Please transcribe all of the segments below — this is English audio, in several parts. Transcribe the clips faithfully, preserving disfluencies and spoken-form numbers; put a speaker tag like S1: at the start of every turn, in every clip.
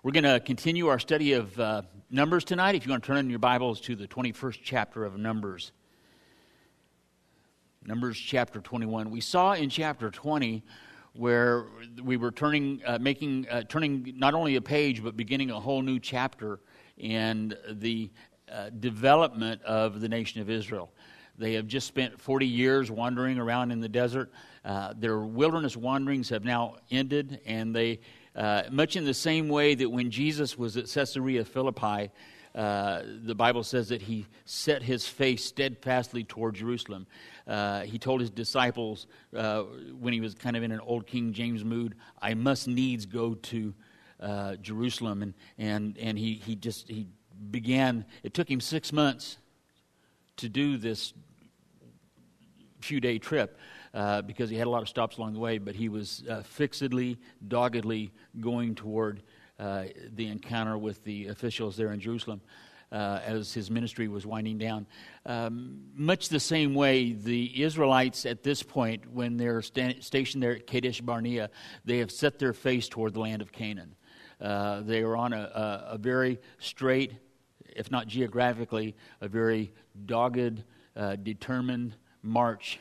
S1: We're going to continue our study of uh, Numbers tonight. If you want to turn in your Bibles to the twenty-first chapter of Numbers. Numbers chapter twenty-one. We saw in chapter twenty where we were turning, uh, making, uh, turning not only a page but beginning a whole new chapter in the uh, development of the nation of Israel. They have just spent forty years wandering around in the desert. Uh, their wilderness wanderings have now ended, and they, uh, much in the same way that when Jesus was at Caesarea Philippi, uh, the Bible says that he set his face steadfastly toward Jerusalem. Uh, he told his disciples uh, when he was kind of in an old King James mood, "I must needs go to uh, Jerusalem," and and and he he just he began. It took him six months to do this few day trip uh, because he had a lot of stops along the way, but he was uh, fixedly, doggedly going toward uh, the encounter with the officials there in Jerusalem uh, as his ministry was winding down. Um, much the same way, the Israelites at this point, when they're sta- stationed there at Kadesh Barnea, they have set their face toward the land of Canaan. Uh, they are on a, a, a very straight, if not geographically, a very dogged, uh, determined march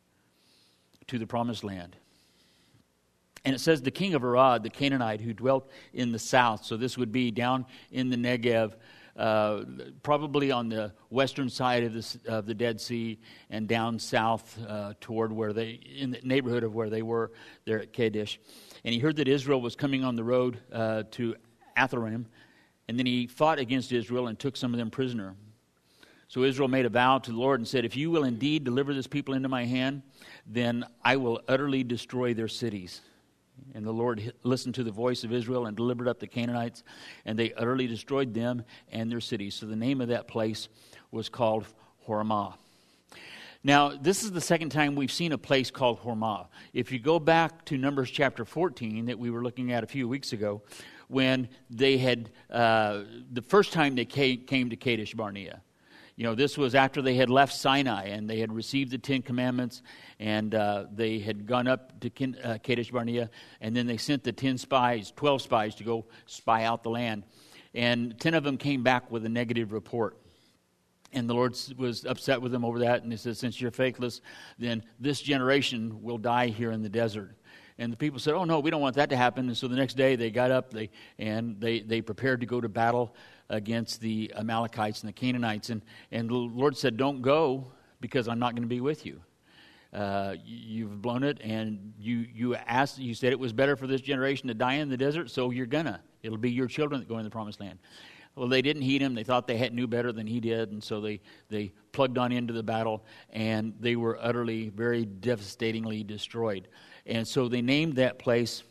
S1: to the promised land. And it says the king of Arad, the Canaanite, who dwelt in the south, so this would be down in the Negev, uh, probably on the western side of, this, of the Dead Sea, and down south uh, toward where they, in the neighborhood of where they were there at Kadesh. And he heard that Israel was coming on the road uh, to Atharim, and then he fought against Israel and took some of them prisoner. So Israel made a vow to the Lord and said, "If you will indeed deliver this people into my hand, then I will utterly destroy their cities." And the Lord listened to the voice of Israel and delivered up the Canaanites, and they utterly destroyed them and their cities. So the name of that place was called Hormah. Now, this is the second time we've seen a place called Hormah. If you go back to Numbers chapter fourteen that we were looking at a few weeks ago, when they had, uh, the first time they came to Kadesh Barnea. You know, this was after they had left Sinai and they had received the Ten Commandments, and uh, they had gone up to Kin, uh, Kadesh Barnea, and then they sent the ten spies, twelve spies to go spy out the land. And ten of them came back with a negative report. And the Lord was upset with them over that, and he said, "Since you're faithless, then this generation will die here in the desert." And the people said, "Oh no, we don't want that to happen." And so the next day they got up they and they, they prepared to go to battle against the Amalekites and the Canaanites. And, and the Lord said, "Don't go, because I'm not going to be with you. Uh, you've blown it, and you you asked. You said it was better for this generation to die in the desert, so you're gonna. It'll be your children that go in the promised land." Well, they didn't heed him. They thought they had knew better than he did, and so they, they plugged on into the battle, and they were utterly, very devastatingly destroyed. And so they named that place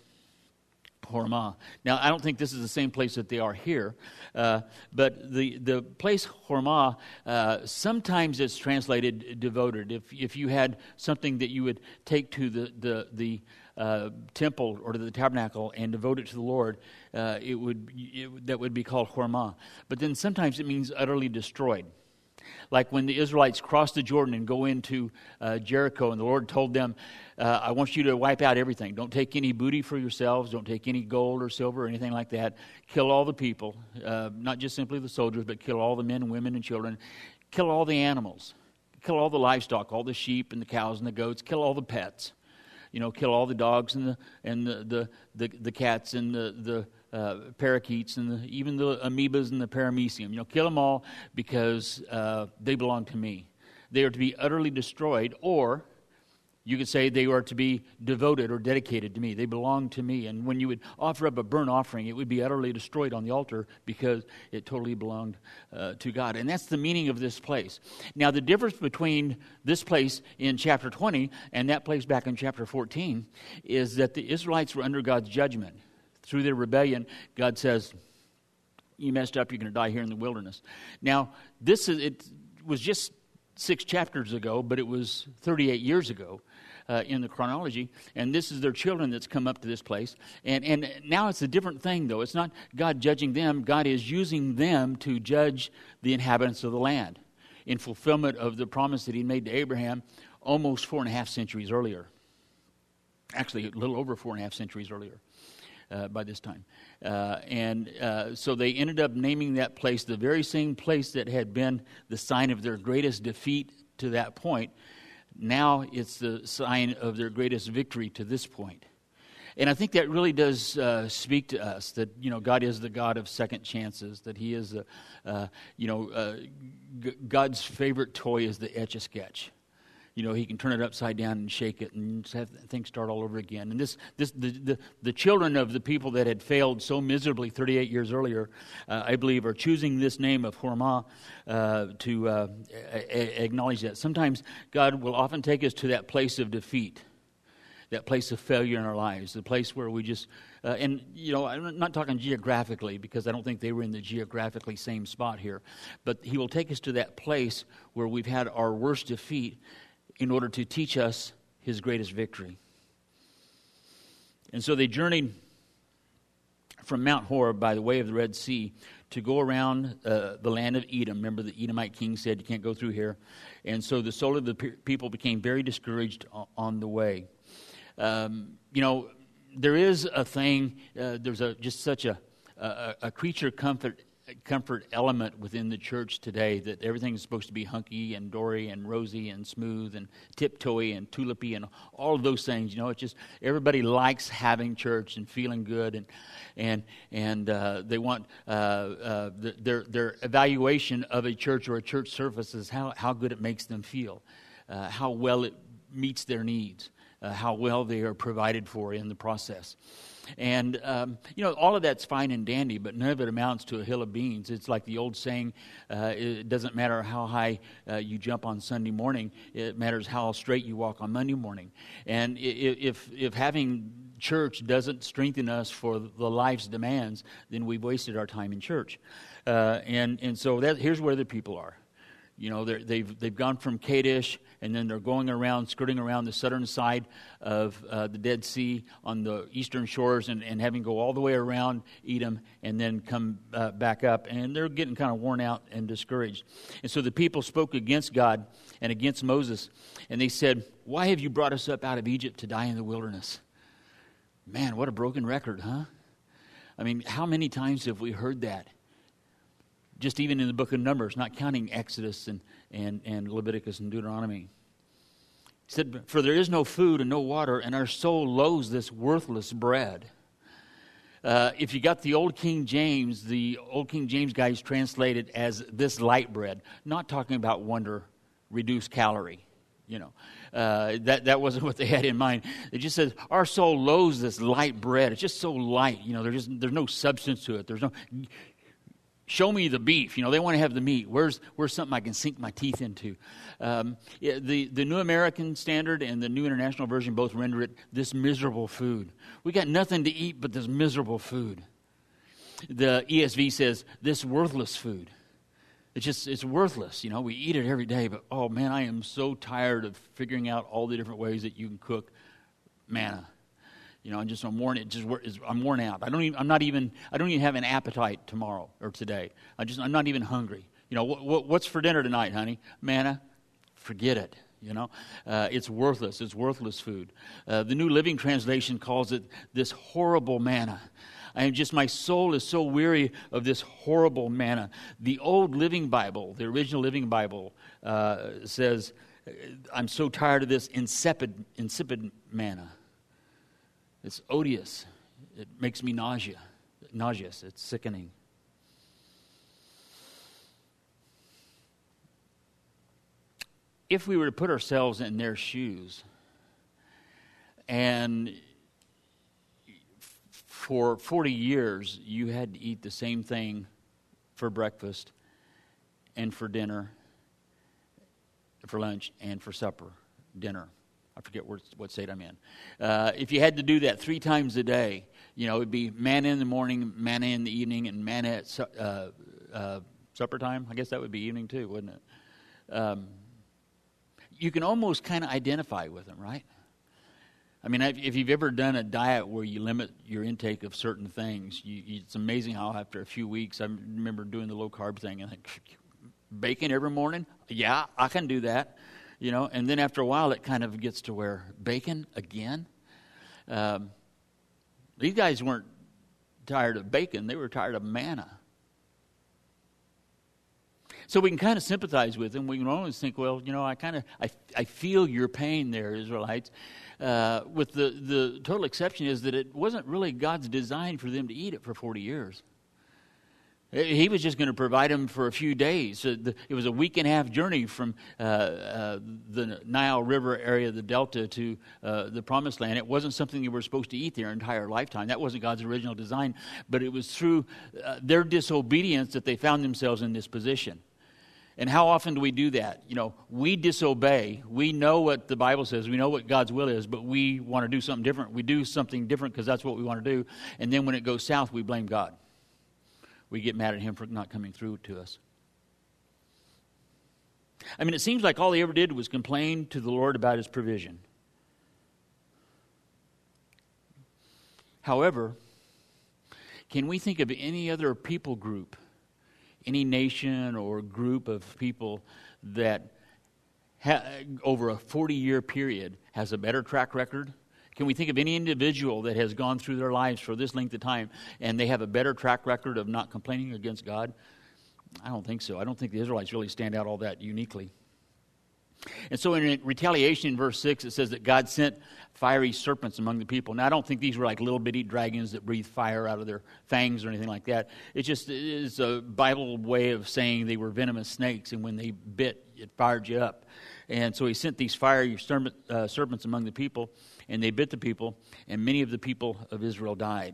S1: Hormah. Now, I don't think this is the same place that they are here, uh, but the, the place Hormah, uh, sometimes it's translated devoted. If if you had something that you would take to the the the uh, temple or to the tabernacle and devote it to the Lord, uh, it would it, that would be called Hormah. But then sometimes it means utterly destroyed. Like when the Israelites crossed the Jordan and go into uh, Jericho, and the Lord told them, uh, "I want you to wipe out everything. Don't take any booty for yourselves. Don't take any gold or silver or anything like that. Kill all the people, uh, not just simply the soldiers, but kill all the men and women and children. Kill all the animals. Kill all the livestock, all the sheep and the cows and the goats. Kill all the pets. You know, kill all the dogs and the and the the, the, the cats and the the." Uh, parakeets and the, even the amoebas and the paramecium. You know, kill them all because uh, they belong to me. They are to be utterly destroyed, or you could say they are to be devoted or dedicated to me. They belong to me. And when you would offer up a burnt offering, it would be utterly destroyed on the altar because it totally belonged uh, to God. And that's the meaning of this place. Now, the difference between this place in chapter twenty and that place back in chapter fourteen is that the Israelites were under God's judgment. Through their rebellion, God says, "You messed up, you're going to die here in the wilderness." Now, this is, it was just six chapters ago, but it was thirty-eight years ago uh, in the chronology. And this is their children that's come up to this place. And, and now it's a different thing, though. It's not God judging them. God is using them to judge the inhabitants of the land in fulfillment of the promise that he made to Abraham almost four and a half centuries earlier. Actually, a little over four and a half centuries earlier. uh, by this time. Uh, and uh, so they ended up naming that place the very same place that had been the sign of their greatest defeat to that point. Now it's the sign of their greatest victory to this point. And I think that really does uh, speak to us that, you know, God is the God of second chances, that he is, the, uh, you know, uh, G- God's favorite toy is the Etch-a-Sketch. You know, he can turn it upside down and shake it and just have things start all over again. And this, this, the, the, the children of the people that had failed so miserably thirty-eight years earlier, uh, I believe, are choosing this name of Hormah uh, to uh, a- acknowledge that. Sometimes God will often take us to that place of defeat, that place of failure in our lives, the place where we just, uh, and, you know, I'm not talking geographically because I don't think they were in the geographically same spot here, but he will take us to that place where we've had our worst defeat in order to teach us his greatest victory. And so they journeyed from Mount Horeb by the way of the Red Sea to go around uh, the land of Edom. Remember, the Edomite king said, you can't go through here. And so the soul of the pe- people became very discouraged on, on the way. Um, you know, there is a thing, uh, there's a just such a, a, a creature comfort comfort element within the church today that everything is supposed to be hunky and dory and rosy and smooth and tiptoey and tulipy and all of those things. You know, it's just everybody likes having church and feeling good, and and and uh, they want uh, uh, the, their their evaluation of a church or a church service is how how good it makes them feel, uh, how well it meets their needs, uh, how well they are provided for in the process. And, um, you know, all of that's fine and dandy, but none of it amounts to a hill of beans. It's like the old saying, uh, it doesn't matter how high uh, you jump on Sunday morning, it matters how straight you walk on Monday morning. And if if having church doesn't strengthen us for the life's demands, then we've wasted our time in church. Uh, and, and so that here's where the people are. You know, they've they've gone from Kadesh, and then they're going around, skirting around the southern side of uh, the Dead Sea on the eastern shores, and, and having go all the way around Edom, and then come uh, back up. And they're getting kind of worn out and discouraged. And so the people spoke against God and against Moses, and they said, "Why have you brought us up out of Egypt to die in the wilderness?" Man, what a broken record, huh? I mean, how many times have we heard that? Just even in the book of Numbers, not counting Exodus and, and, and Leviticus and Deuteronomy. He said, "For there is no food and no water, and our soul loathes this worthless bread." Uh, if you got the old King James, the old King James guys translate it as this light bread, not talking about wonder, reduced calorie. You know, uh, that that wasn't what they had in mind. It just says, our soul loathes this light bread. It's just so light. You know, there's just there's no substance to it. There's no... Show me the beef. You know, they want to have the meat. Where's where's something I can sink my teeth into? Um, yeah, the, the New American Standard and the New International Version both render it this miserable food. We got nothing to eat but this miserable food. The E S V says this worthless food. It's just, it's worthless. You know, we eat it every day, but oh man, I am so tired of figuring out all the different ways that you can cook manna. You know, I'm just I'm worn. It just I'm worn out. I don't even. I'm not even. I don't even have an appetite tomorrow or today. I just. I'm not even hungry. You know, what, what, what's for dinner tonight, honey? Manna. Forget it. You know, uh, it's worthless. It's worthless food. Uh, the New Living Translation calls it this horrible manna. I am just. My soul is so weary of this horrible manna. The Old Living Bible, the original Living Bible, uh, says, "I'm so tired of this insipid, insipid manna." It's odious. It makes me nausea, nauseous. It's sickening. If we were to put ourselves in their shoes, and for forty years you had to eat the same thing for breakfast and for dinner, for lunch and for supper, dinner. I forget what, what state I'm in. Uh, if you had to do that three times a day, you know, it'd be manna in the morning, manna in the evening, and manna at su- uh, uh, supper time. I guess that would be evening too, wouldn't it? Um, you can almost kind of identify with them, right? I mean, if you've ever done a diet where you limit your intake of certain things, you, you, it's amazing how after a few weeks, I remember doing the low-carb thing, and I think, bacon every morning? Yeah, I can do that. You know, and then after a while, it kind of gets to where bacon again. Um, these guys weren't tired of bacon. They were tired of manna. So we can kind of sympathize with them. We can always think, well, you know, I kind of, I, I feel your pain there, Israelites. Uh, with the, the total exception is that it wasn't really God's design for them to eat it for forty years. He was just going to provide them for a few days. It was a week and a half journey from uh, uh, the Nile River area, the Delta, to uh, the Promised Land. It wasn't something they were supposed to eat their entire lifetime. That wasn't God's original design. But it was through uh, their disobedience that they found themselves in this position. And how often do we do that? You know, we disobey. We know what the Bible says. We know what God's will is, but we want to do something different. We do something different because that's what we want to do. And then when it goes south, we blame God. We get mad at him for not coming through to us. I mean, it seems like all he ever did was complain to the Lord about his provision. However, can we think of any other people group, any nation or group of people that ha- over a forty-year period has a better track record? Can we think of any individual that has gone through their lives for this length of time and they have a better track record of not complaining against God? I don't think so. I don't think the Israelites really stand out all that uniquely. And so in retaliation in verse six, it says that God sent fiery serpents among the people. Now, I don't think these were like little bitty dragons that breathe fire out of their fangs or anything like that. It just is a Bible way of saying they were venomous snakes, and when they bit, it fired you up. And so he sent these fiery uh, serpents among the people, and they bit the people, and many of the people of Israel died.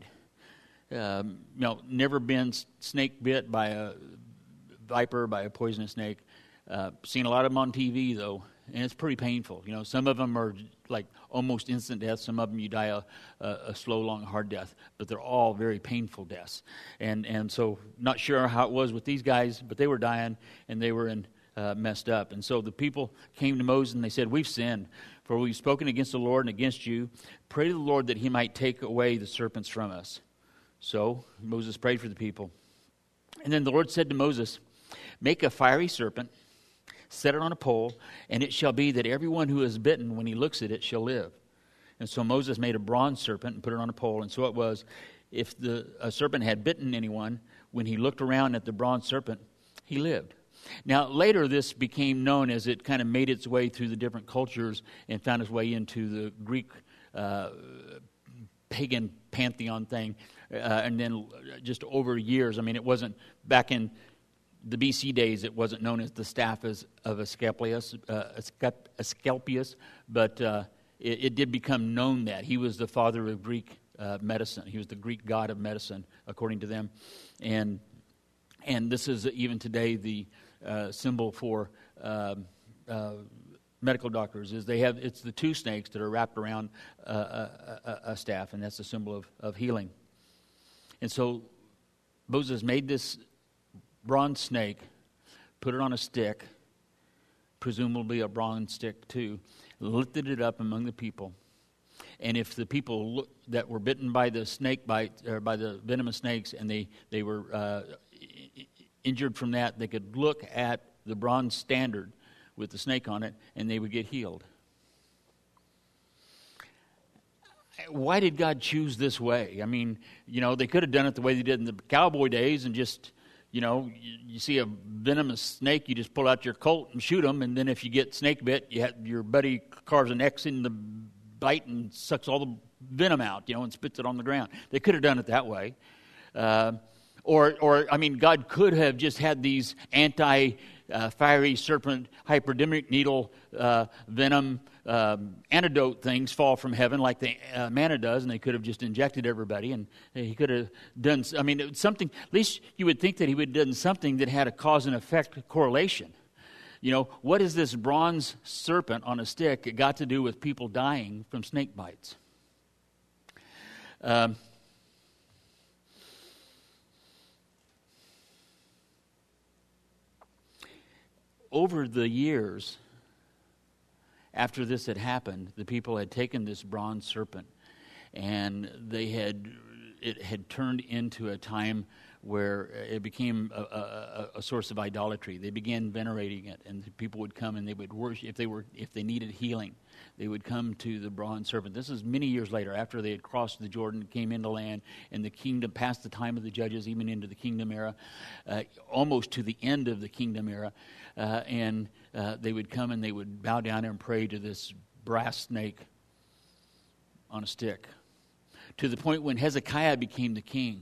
S1: Um, you know, never been snake bit by a viper, by a poisonous snake. Uh, seen a lot of them on T V, though, and it's pretty painful. You know, some of them are like almost instant death. Some of them you die a, a, a slow, long, hard death. But they're all very painful deaths. And and so not sure how it was with these guys, but they were dying, and they were in uh, messed up. And so the people came to Moses, and they said, "We've sinned, for we've spoken against the Lord and against you. Pray to the Lord that he might take away the serpents from us." So Moses prayed for the people. And then the Lord said to Moses, "Make a fiery serpent, set it on a pole, and it shall be that everyone who is bitten, when he looks at it, shall live." And so Moses made a bronze serpent and put it on a pole. And so it was, if the a serpent had bitten anyone, when he looked around at the bronze serpent, he lived. Now, later this became known as it kind of made its way through the different cultures and found its way into the Greek uh, pagan pantheon thing. Uh, and then just over years, I mean, it wasn't back in the B C days, it wasn't known as the staff as, of Asclepius, uh, Asclepius, but uh, it, it did become known that he was the father of Greek uh, medicine. He was the Greek god of medicine, according to them. And and this is even today the uh, symbol for uh, uh, medical doctors. Is they have it's the two snakes that are wrapped around uh, a, a, a staff, and that's the symbol of, of healing. And so Moses made this bronze snake, put it on a stick, presumably a bronze stick too, lifted it up among the people. And if the people look, that were bitten by the snake bite, or by the venomous snakes, and they, they were uh, injured from that, they could look at the bronze standard with the snake on it, and they would get healed. Why did God choose this way? I mean, you know, they could have done it the way they did in the cowboy days and just, you know, you, you see a venomous snake, you just pull out your Colt and shoot them, and then if you get snake bit, you have, your buddy carves an X in the bite and sucks all the venom out, you know, and spits it on the ground. They could have done it that way. Uh, or, or I mean, God could have just had these anti-fiery uh, serpent, hypodermic needle, uh, venom, um, antidote things fall from heaven like the uh, manna does, and they could have just injected everybody, and he could have done, I mean, something, at least you would think that he would have done something that had a cause and effect correlation. You know, what is this bronze serpent on a stick got to do with people dying from snake bites? Um, over the years, after this had happened, the people had taken this bronze serpent, and they had it had turned into a time where it became a, a, a source of idolatry. They began venerating it, and the people would come and they would worship. If they were, if they needed healing, they would come to the bronze serpent. This is many years later, after they had crossed the Jordan, came into land, and the kingdom, past the time of the judges, even into the kingdom era, uh, almost to the end of the kingdom era, uh, and uh, they would come and they would bow down and pray to this brass snake on a stick, to the point when Hezekiah became the king.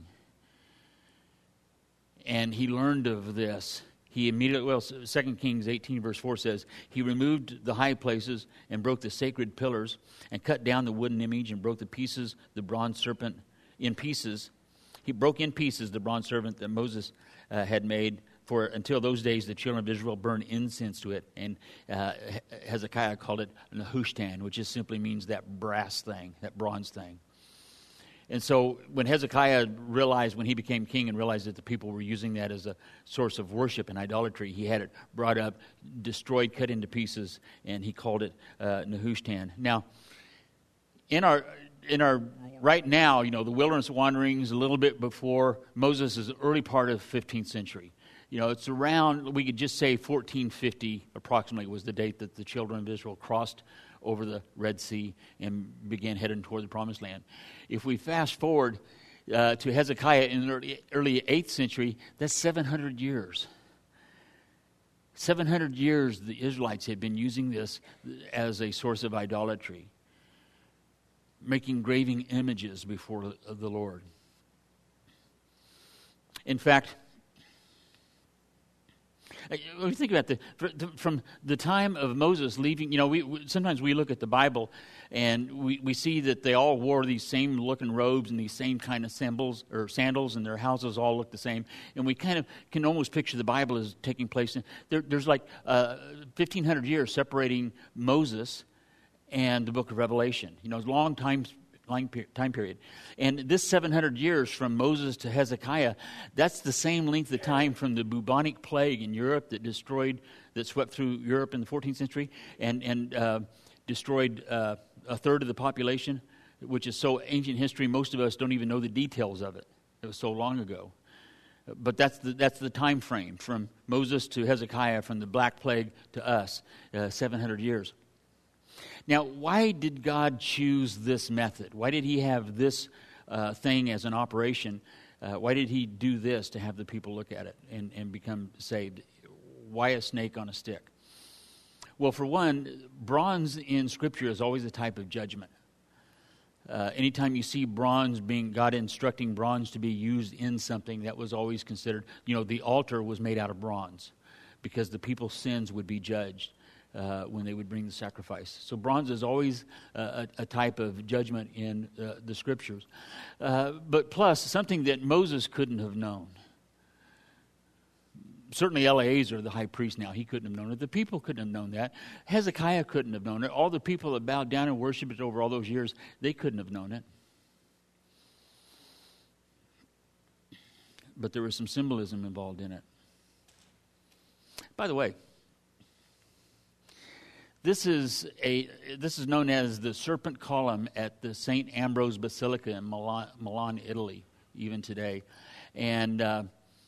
S1: And he learned of this. He immediately, well, Second Kings eighteen verse four says, he removed the high places and broke the sacred pillars and cut down the wooden image and broke the pieces, the bronze serpent in pieces. He broke in pieces the bronze serpent that Moses uh, had made. For until those days, the children of Israel burned incense to it. And uh, Hezekiah called it Nehushtan, which just simply means that brass thing, that bronze thing. And so when Hezekiah realized, when he became king and realized that the people were using that as a source of worship and idolatry, he had it brought up, destroyed, cut into pieces, and he called it uh, Nehushtan. Now, in our in our right now, you know, the wilderness wanderings a little bit before Moses' early part of the fifteenth century. You know, it's around, we could just say fourteen fifty approximately was the date that the children of Israel crossed over the Red Sea and began heading toward the Promised Land. If we fast forward uh, to Hezekiah in the early, early eighth century, that's seven hundred years. seven hundred years the Israelites had been using this as a source of idolatry, making graven images before the Lord. In fact, when you think about the from the time of Moses leaving, you know, we, we sometimes we look at the Bible and we, we see that they all wore these same looking robes and these same kind of symbols or sandals, and their houses all look the same, and we kind of can almost picture the Bible as taking place in there, there's like uh, fifteen hundred years separating Moses and the book of Revelation. You know, it's a long time time period. And this seven hundred years from Moses to Hezekiah, that's the same length of time from the bubonic plague in Europe that destroyed, that swept through Europe in the fourteenth century and, and uh, destroyed uh, a third of the population, which is so ancient history, most of us don't even know the details of it. It was so long ago. But that's the, that's the time frame from Moses to Hezekiah, from the Black Plague to us, uh, seven hundred years. Now, why did God choose this method? Why did he have this uh, thing as an operation? Uh, why did he do this to have the people look at it and, and become saved? Why a snake on a stick? Well, for one, bronze in Scripture is always a type of judgment. Uh, anytime you see bronze being, God instructing bronze to be used in something, that was always considered, you know, the altar was made out of bronze because the people's sins would be judged uh, when they would bring the sacrifice. So bronze is always uh, a, a type of judgment in uh, the Scriptures. Uh, but plus, something that Moses couldn't have known. Certainly Eleazar, the high priest now, he couldn't have known it. The people couldn't have known that. Hezekiah couldn't have known it. All the people that bowed down and worshipped it over all those years, they couldn't have known it. But there was some symbolism involved in it. By the way, this is a this is known as the serpent column at the Saint Ambrose Basilica in Milan, Milan, Italy, even today. And uh,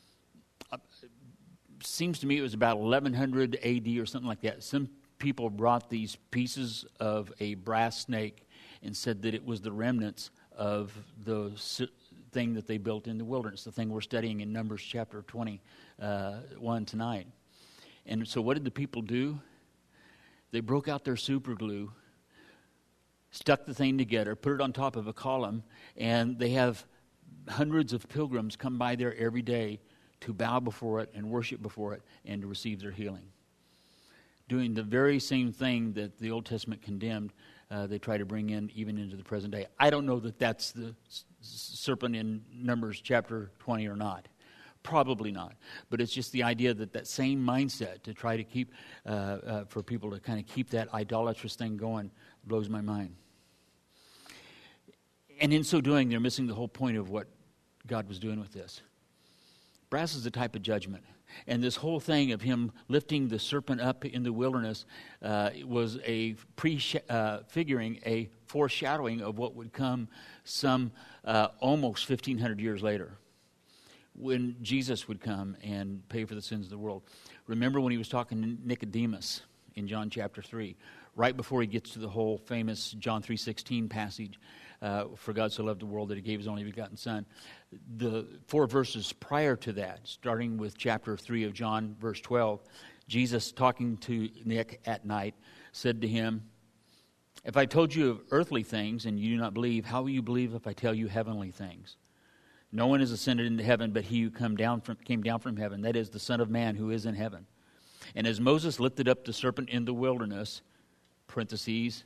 S1: seems to me it was about eleven hundred A D or something like that. Some people brought these pieces of a brass snake and said that it was the remnants of the thing that they built in the wilderness, the thing we're studying in Numbers chapter twenty-one tonight. And so what did the people do? They broke out their super glue, stuck the thing together, put it on top of a column, and they have hundreds of pilgrims come by there every day to bow before it and worship before it and to receive their healing. Doing the very same thing that the Old Testament condemned, uh, they try to bring in even into the present day. I don't know that that's the s- serpent in Numbers chapter twenty or not. Probably not. But it's just the idea that that same mindset to try to keep, uh, uh, for people to kind of keep that idolatrous thing going blows my mind. And in so doing, they're missing the whole point of what God was doing with this. Brass is a type of judgment. And this whole thing of him lifting the serpent up in the wilderness uh, was a prefiguring, uh, a foreshadowing of what would come some uh, almost fifteen hundred years later, when Jesus would come and pay for the sins of the world. Remember when he was talking to Nicodemus in John chapter three, right before he gets to the whole famous John three sixteen passage, uh, for God so loved the world that he gave his only begotten Son. The four verses prior to that, starting with chapter three of John, verse twelve, Jesus, talking to Nick at night, said to him, "If I told you of earthly things and you do not believe, how will you believe if I tell you heavenly things? No one has ascended into heaven but he who come down from, came down from heaven, that is the Son of Man who is in heaven. And as Moses lifted up the serpent in the wilderness," parentheses,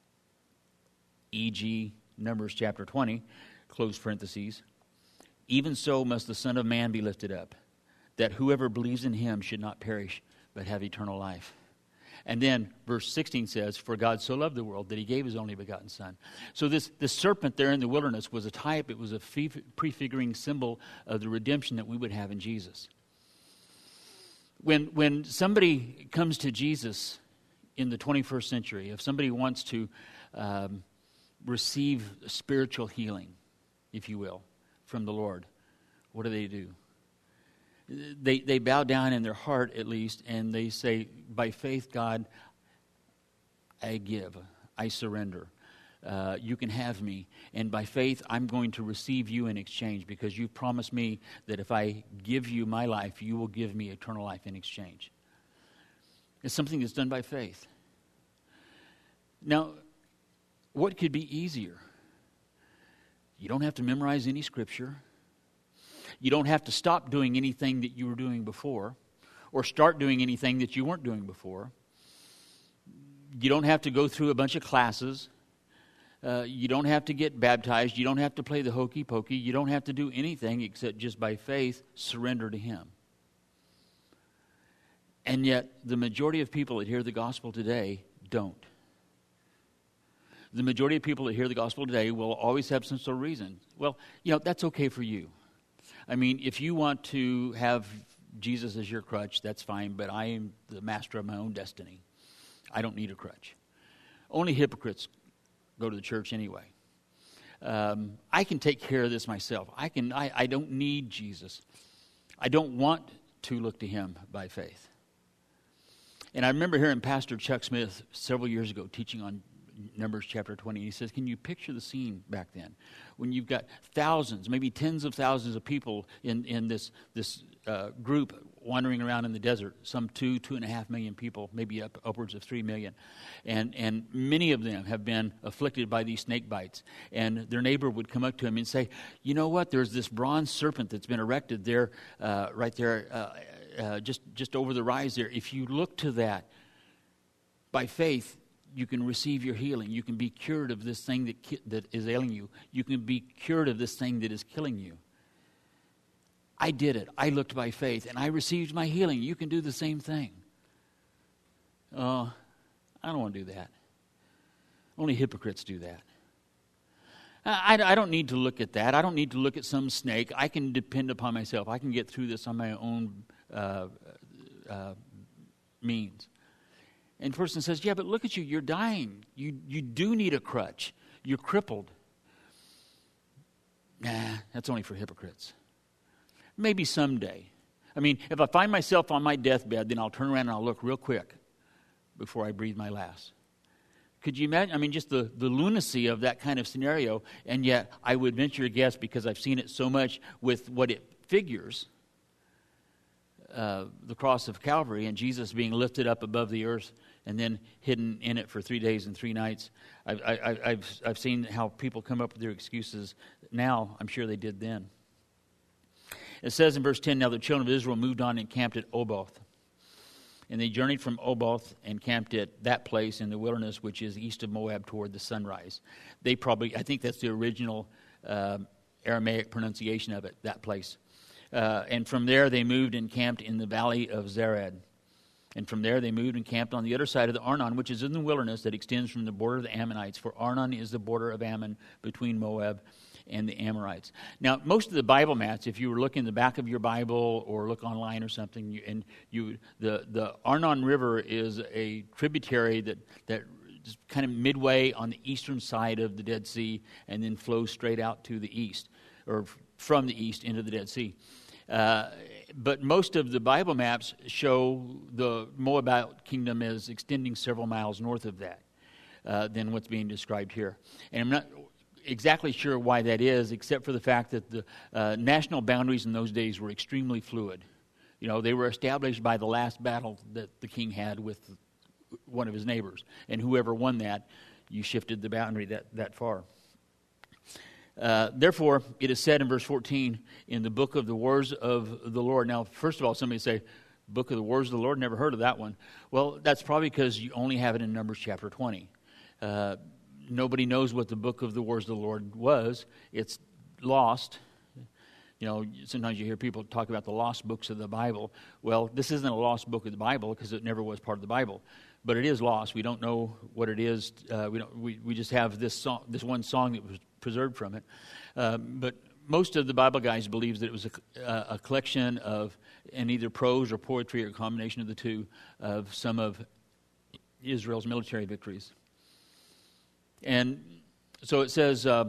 S1: for example, Numbers chapter twenty, close parentheses, "even so must the Son of Man be lifted up, that whoever believes in him should not perish, but have eternal life." And then verse sixteen says, "For God so loved the world that he gave his only begotten Son." So this, this serpent there in the wilderness was a type, it was a prefiguring symbol of the redemption that we would have in Jesus. When, when somebody comes to Jesus in the twenty-first century, if somebody wants to um, receive spiritual healing, if you will, from the Lord, what do they do? They they bow down in their heart, at least, and they say, "By faith, God, I give, I surrender. Uh, you can have me. And by faith, I'm going to receive you in exchange because you've promised me that if I give you my life, you will give me eternal life in exchange." It's something that's done by faith. Now, what could be easier? You don't have to memorize any scripture. You don't have to stop doing anything that you were doing before or start doing anything that you weren't doing before. You don't have to go through a bunch of classes. Uh, you don't have to get baptized. You don't have to play the hokey pokey. You don't have to do anything except just by faith surrender to Him. And yet, the majority of people that hear the gospel today don't. The majority of people that hear the gospel today will always have some sort of reason. Well, you know, that's okay for you. I mean, if you want to have Jesus as your crutch, that's fine, but I am the master of my own destiny. I don't need a crutch. Only hypocrites go to the church anyway. Um, I can take care of this myself. I can. I, I don't need Jesus. I don't want to look to Him by faith. And I remember hearing Pastor Chuck Smith several years ago teaching on Numbers chapter twenty. He says, can you picture the scene back then when you've got thousands, maybe tens of thousands of people in, in this, this uh, group wandering around in the desert, some two, two and a half million people, maybe up, upwards of three million. And, and many of them have been afflicted by these snake bites. And their neighbor would come up to him and say, you know what, there's this bronze serpent that's been erected there, uh, right there, uh, uh, just, just over the rise there. If you look to that by faith, you can receive your healing. You can be cured of this thing that ki- that is ailing you. You can be cured of this thing that is killing you. I did it. I looked by faith, and I received my healing. You can do the same thing. Oh, I don't want to do that. Only hypocrites do that. I, I, I don't need to look at that. I don't need to look at some snake. I can depend upon myself. I can get through this on my own uh, uh, means. And the person says, yeah, but look at you, you're dying. You you do need a crutch. You're crippled. Nah, that's only for hypocrites. Maybe someday. I mean, if I find myself on my deathbed, then I'll turn around and I'll look real quick before I breathe my last. Could you imagine? I mean, just the, the lunacy of that kind of scenario, and yet I would venture a guess, because I've seen it so much with what it figures, uh, the cross of Calvary and Jesus being lifted up above the earth and then hidden in it for three days and three nights. I've, I, I've, I've seen how people come up with their excuses now. I'm sure they did then. It says in verse ten, now the children of Israel moved on and camped at Oboth. And they journeyed from Oboth and camped at that place in the wilderness, which is east of Moab toward the sunrise. They probably, I think that's the original uh, Aramaic pronunciation of it, that place. Uh, and from there they moved and camped in the valley of Zered. And from there they moved and camped on the other side of the Arnon, which is in the wilderness that extends from the border of the Ammonites. For Arnon is the border of Ammon between Moab and the Amorites. Now, most of the Bible mats, if you were looking in the back of your Bible or look online or something, you, and you the, the Arnon River is a tributary that, that is kind of midway on the eastern side of the Dead Sea and then flows straight out to the east, or from the east into the Dead Sea. Uh, but most of the Bible maps show the Moabite kingdom as extending several miles north of that uh, than what's being described here. And I'm not exactly sure why that is, except for the fact that the uh, national boundaries in those days were extremely fluid. You know, they were established by the last battle that the king had with one of his neighbors. And whoever won that, you shifted the boundary that, that far. Uh, therefore, it is said in verse fourteen, in the book of the wars of the Lord. Now, first of all, somebody say, book of the wars of the Lord? Never heard of that one. Well, that's probably because you only have it in Numbers chapter twenty. Uh, nobody knows what the book of the wars of the Lord was. It's lost. You know, sometimes you hear people talk about the lost books of the Bible. Well, this isn't a lost book of the Bible because it never was part of the Bible. But it is lost. We don't know what it is. Uh, we don't. We, we just have this song, this one song that was preserved from it. Uh, but most of the Bible guys believe that it was a, uh, a collection of, in either prose or poetry or a combination of the two, of some of Israel's military victories. And so it says, uh,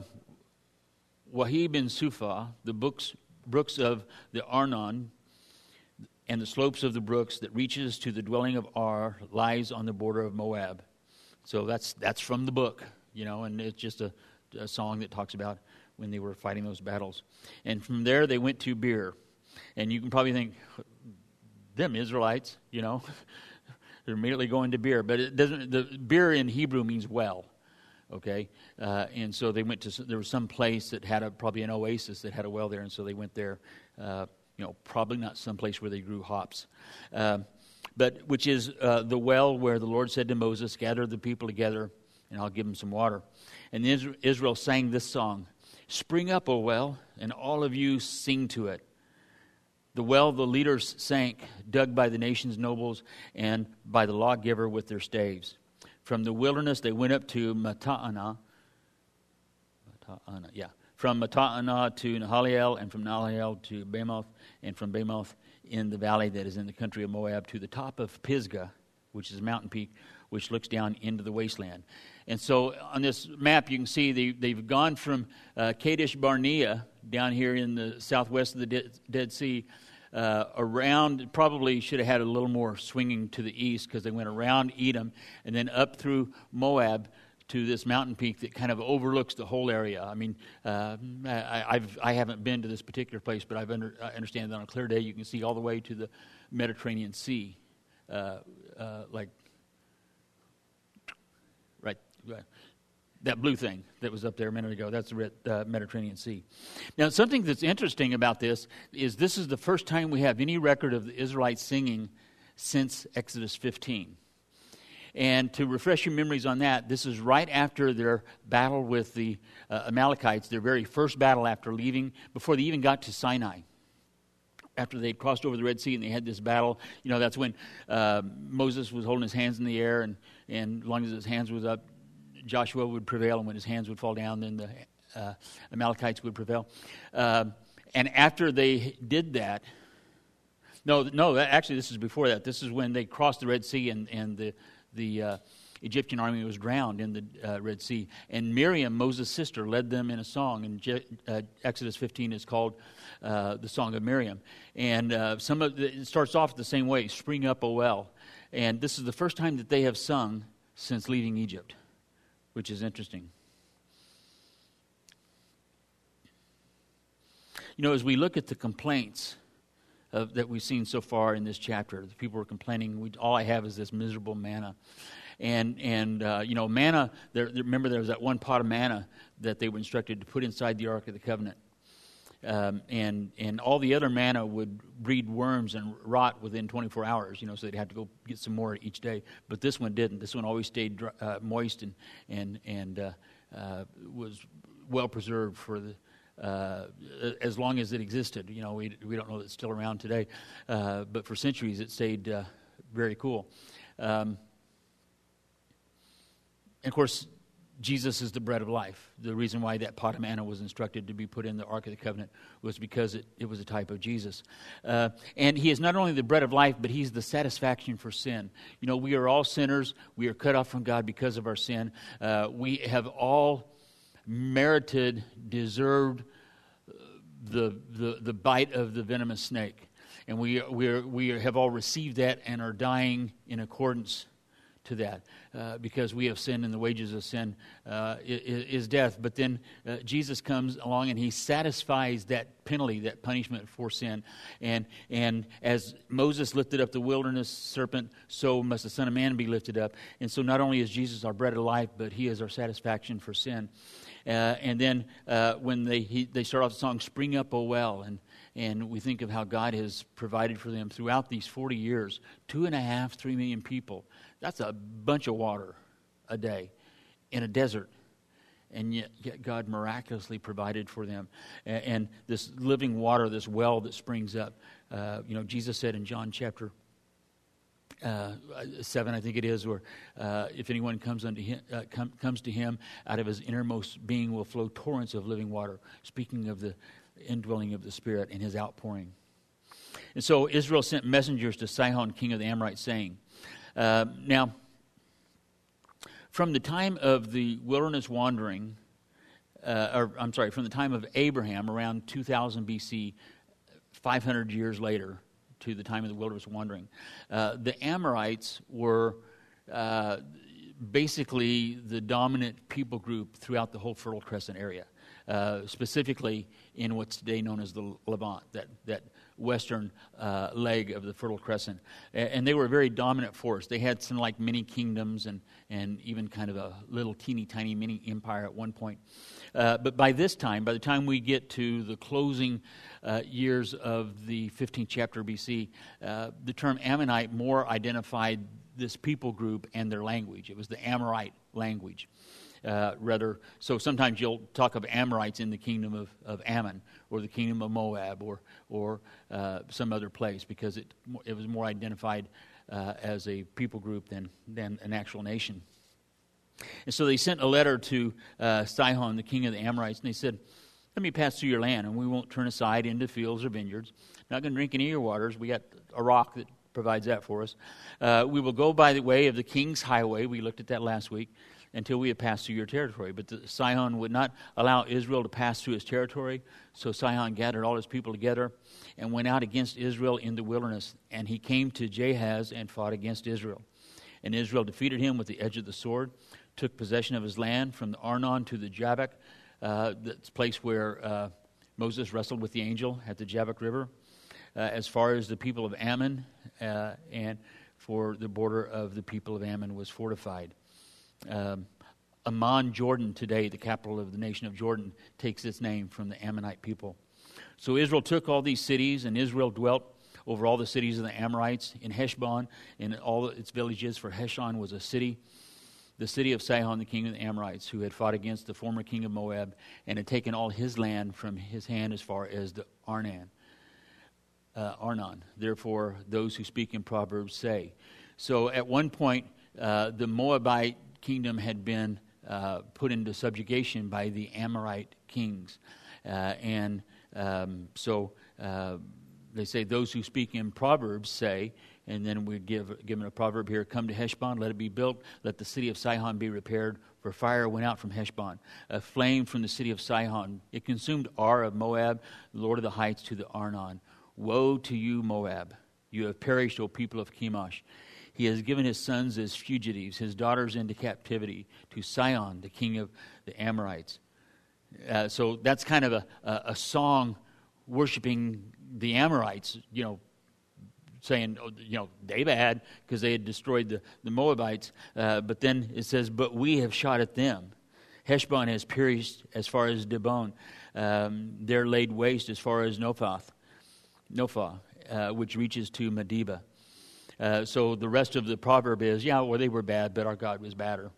S1: Wahib bin Sufa, the books, brooks of the Arnon, and the slopes of the brooks that reaches to the dwelling of Ar lies on the border of Moab. So that's that's from the book, you know, and it's just a, a song that talks about when they were fighting those battles. And from there they went to Beer. And you can probably think, them Israelites, you know, they're immediately going to Beer. But it doesn't. The Beer in Hebrew means well, okay? Uh, and so they went to, there was some place that had a, probably an oasis that had a well there, and so they went there. Uh, You know, probably not some place where they grew hops, uh, but which is uh, the well where the Lord said to Moses, "Gather the people together, and I'll give them some water." And Israel sang this song: "Spring up, O well, and all of you sing to it. The well the leaders sank, dug by the nation's nobles and by the lawgiver with their staves. From the wilderness they went up to Mata'anah, Mata'anah, yeah." From Mata'anah to Nahaliel, and from Nahaliel to Bamoth, and from Bamoth in the valley that is in the country of Moab to the top of Pisgah, which is a mountain peak, which looks down into the wasteland. And so on this map you can see they, they've gone from uh, Kadesh Barnea, down here in the southwest of the De- Dead Sea, uh, around, probably should have had a little more swinging to the east because they went around Edom, and then up through Moab, to this mountain peak that kind of overlooks the whole area. I mean, uh, I, I've, I haven't been to this particular place, but I've under, I understand that on a clear day you can see all the way to the Mediterranean Sea, uh, uh, like right, right, that blue thing that was up there a minute ago. That's the uh, Mediterranean Sea. Now, something that's interesting about this is this is the first time we have any record of the Israelites singing since Exodus fifteen. And to refresh your memories on that, this is right after their battle with the uh, Amalekites, their very first battle after leaving, before they even got to Sinai. After they'd crossed over the Red Sea and they had this battle, you know, that's when uh, Moses was holding his hands in the air, and, and as long as his hands was up, Joshua would prevail, and when his hands would fall down, then the uh, Amalekites would prevail. Uh, and after they did that, no, no, that, actually this is before that. This is when they crossed the Red Sea and, and the The uh, Egyptian army was drowned in the uh, Red Sea. And Miriam, Moses' sister, led them in a song. And Je- uh, Exodus fifteen is called uh, the Song of Miriam. And uh, some of the, it starts off the same way, "Spring up, O well." And this is the first time that they have sung since leaving Egypt, which is interesting. You know, as we look at the complaints Of, that we've seen so far in this chapter, the people are complaining, we, all I have is this miserable manna. And, and uh, you know, manna, there, remember there was that one pot of manna that they were instructed to put inside the Ark of the Covenant. Um, and, and all the other manna would breed worms and rot within twenty-four hours, you know, so they'd have to go get some more each day. But this one didn't. This one always stayed dry, uh, moist and, and, and uh, uh, was well preserved for the Uh, as long as it existed. You know, we we don't know that it's still around today, uh, but for centuries it stayed uh, very cool. Um, and of course, Jesus is the bread of life. The reason why that pot of manna was instructed to be put in the Ark of the Covenant was because it, it was a type of Jesus. Uh, and he is not only the bread of life, but he's the satisfaction for sin. You know, we are all sinners. We are cut off from God because of our sin. Uh, we have all merited, deserved the, the, the bite of the venomous snake. And we, we, are, we have all received that and are dying in accordance to that, uh, because we have sinned, and the wages of sin uh, is, is death. But then uh, Jesus comes along and he satisfies that penalty, that punishment for sin. And and as Moses lifted up the wilderness serpent, so must the Son of Man be lifted up. And so not only is Jesus our bread of life, but he is our satisfaction for sin. Uh, and then uh, when they he, they start off the song, "Spring Up, O Well," and and we think of how God has provided for them throughout these forty years, two and a half, three million people. That's a bunch of water a day in a desert. And yet, yet God miraculously provided for them. And, and this living water, this well that springs up. Uh, you know, Jesus said in John chapter uh, seven, I think it is, where uh, if anyone comes unto him, uh, com- comes to him, out of his innermost being will flow torrents of living water. Speaking of the indwelling of the Spirit and his outpouring. And so Israel sent messengers to Sihon, king of the Amorites, saying, Uh, now, from the time of the wilderness wandering, uh, or I'm sorry, from the time of Abraham, around two thousand B C, five hundred years later, to the time of the wilderness wandering, uh, the Amorites were uh, basically the dominant people group throughout the whole Fertile Crescent area, uh, specifically in what's today known as the Levant, that that. western uh, leg of the Fertile Crescent. And they were a very dominant force. They had some like mini kingdoms and, and even kind of a little teeny tiny mini empire at one point. Uh, but by this time, by the time we get to the closing uh, years of the fifteenth chapter B C, uh, the term Ammonite more identified this people group and their language. It was the Amorite language. Uh, rather, so sometimes you'll talk of Amorites in the kingdom of, of Ammon, or the kingdom of Moab, or or uh, some other place, because it it was more identified uh, as a people group than than an actual nation. And so they sent a letter to uh, Sihon, the king of the Amorites, and they said, "Let me pass through your land, and we won't turn aside into fields or vineyards. Not going to drink any of your waters. We got a rock that provides that for us. Uh, we will go by the way of the king's highway." We looked at that last week. "Until we have passed through your territory." But the, Sihon would not allow Israel to pass through his territory. So Sihon gathered all his people together and went out against Israel in the wilderness. And he came to Jahaz and fought against Israel. And Israel defeated him with the edge of the sword, took possession of his land from the Arnon to the Jabbok, uh, the place where uh, Moses wrestled with the angel at the Jabbok River, uh, as far as the people of Ammon, uh, and for the border of the people of Ammon was fortified. Um, Amman, Jordan today, the capital of the nation of Jordan, takes its name from the Ammonite people. So Israel took all these cities, and Israel dwelt over all the cities of the Amorites in Heshbon and all its villages, for Heshbon was a city, the city of Sihon, the king of the Amorites, who had fought against the former king of Moab and had taken all his land from his hand as far as the Arnon. Uh, Arnon. Therefore, those who speak in Proverbs say. So at one point, uh, the Moabite kingdom had been uh, put into subjugation by the Amorite kings. Uh, and um, so uh, they say, those who speak in Proverbs say, and then we give given a proverb here, "Come to Heshbon, let it be built, let the city of Sihon be repaired, for fire went out from Heshbon, a flame from the city of Sihon. It consumed Ar of Moab, Lord of the heights, to the Arnon. Woe to you, Moab! You have perished, O people of Chemosh. He has given his sons as fugitives, his daughters into captivity, to Sihon, the king of the Amorites." Uh, so that's kind of a, a, a song worshiping the Amorites, you know, saying, oh, you know, they bad because they had destroyed the, the Moabites. Uh, but then it says, "But we have shot at them. Heshbon has perished as far as Dibon. Um, they're laid waste as far as Nophath, Nophah, uh, which reaches to Medeba." Uh, so the rest of the proverb is, yeah, well, they were bad, but our God was badder.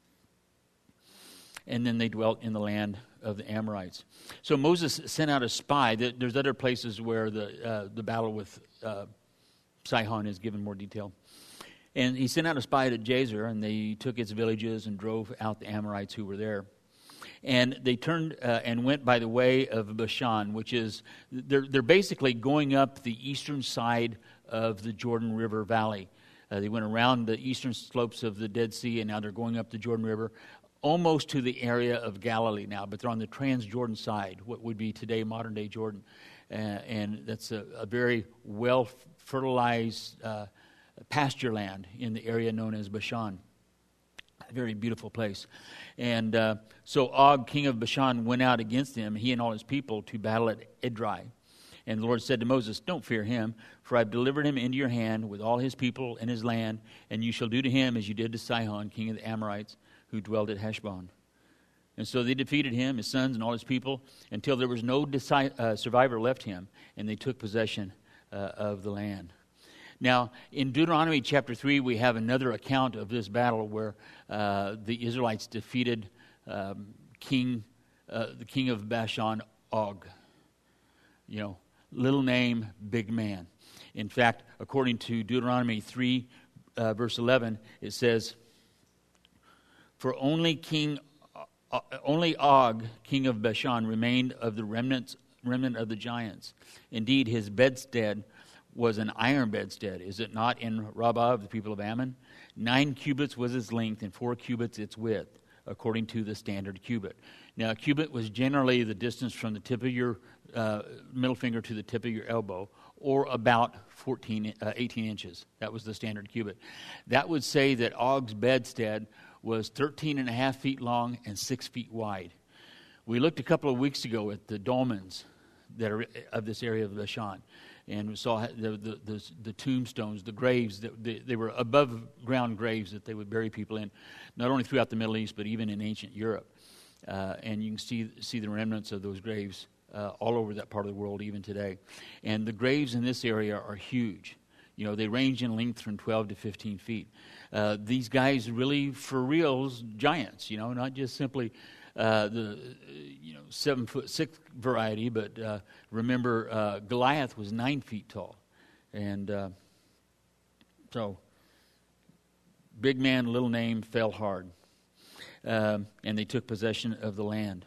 S1: And then they dwelt in the land of the Amorites. So Moses sent out a spy. There's other places where the uh, the battle with uh, Sihon is given more detail. And he sent out a spy to Jazer, and they took its villages and drove out the Amorites who were there. And they turned uh, and went by the way of Bashan, which is, they're, they're basically going up the eastern side of the Jordan River Valley. Uh, they went around the eastern slopes of the Dead Sea, and now they're going up the Jordan River, almost to the area of Galilee now, but they're on the Transjordan side, what would be today modern-day Jordan. Uh, and that's a, a very well-fertilized uh, pasture land in the area known as Bashan. A very beautiful place. And uh, so Og, king of Bashan, went out against him, he and all his people, to battle at Edrei. And the Lord said to Moses, don't fear him, for I have delivered him into your hand with all his people and his land, and you shall do to him as you did to Sihon, king of the Amorites, who dwelled at Heshbon. And so they defeated him, his sons, and all his people, until there was no deci- uh, survivor left him, and they took possession uh, of the land. Now, in Deuteronomy chapter three, we have another account of this battle where uh, the Israelites defeated um, King, uh, the king of Bashan, Og. You know, little name, big man. In fact, according to Deuteronomy three, uh, verse eleven, it says, "For only King, uh, only Og, king of Bashan, remained of the remnants, remnant of the giants. Indeed, his bedstead was an iron bedstead. Is it not in Rabbah of the people of Ammon? Nine cubits was its length, and four cubits its width, according to the standard cubit." Now, a cubit was generally the distance from the tip of your uh, middle finger to the tip of your elbow, or about fourteen, uh, eighteen inches. That was the standard cubit. That would say that Og's bedstead was thirteen and a half feet long and six feet wide. We looked a couple of weeks ago at the dolmens that are of this area of Bashan, and we saw the the, the, the tombstones, the graves, that they, they were above ground graves that they would bury people in, not only throughout the Middle East, but even in ancient Europe. Uh, and you can see see the remnants of those graves uh, all over that part of the world even today. And the graves in this area are huge. You know, they range in length from twelve to fifteen feet. Uh, these guys really, for reals, giants, you know, not just simply uh, the, you know, seven foot six variety, but uh, remember uh, Goliath was nine feet tall. And uh, so, big man, little name, fell hard. Um, and they took possession of the land.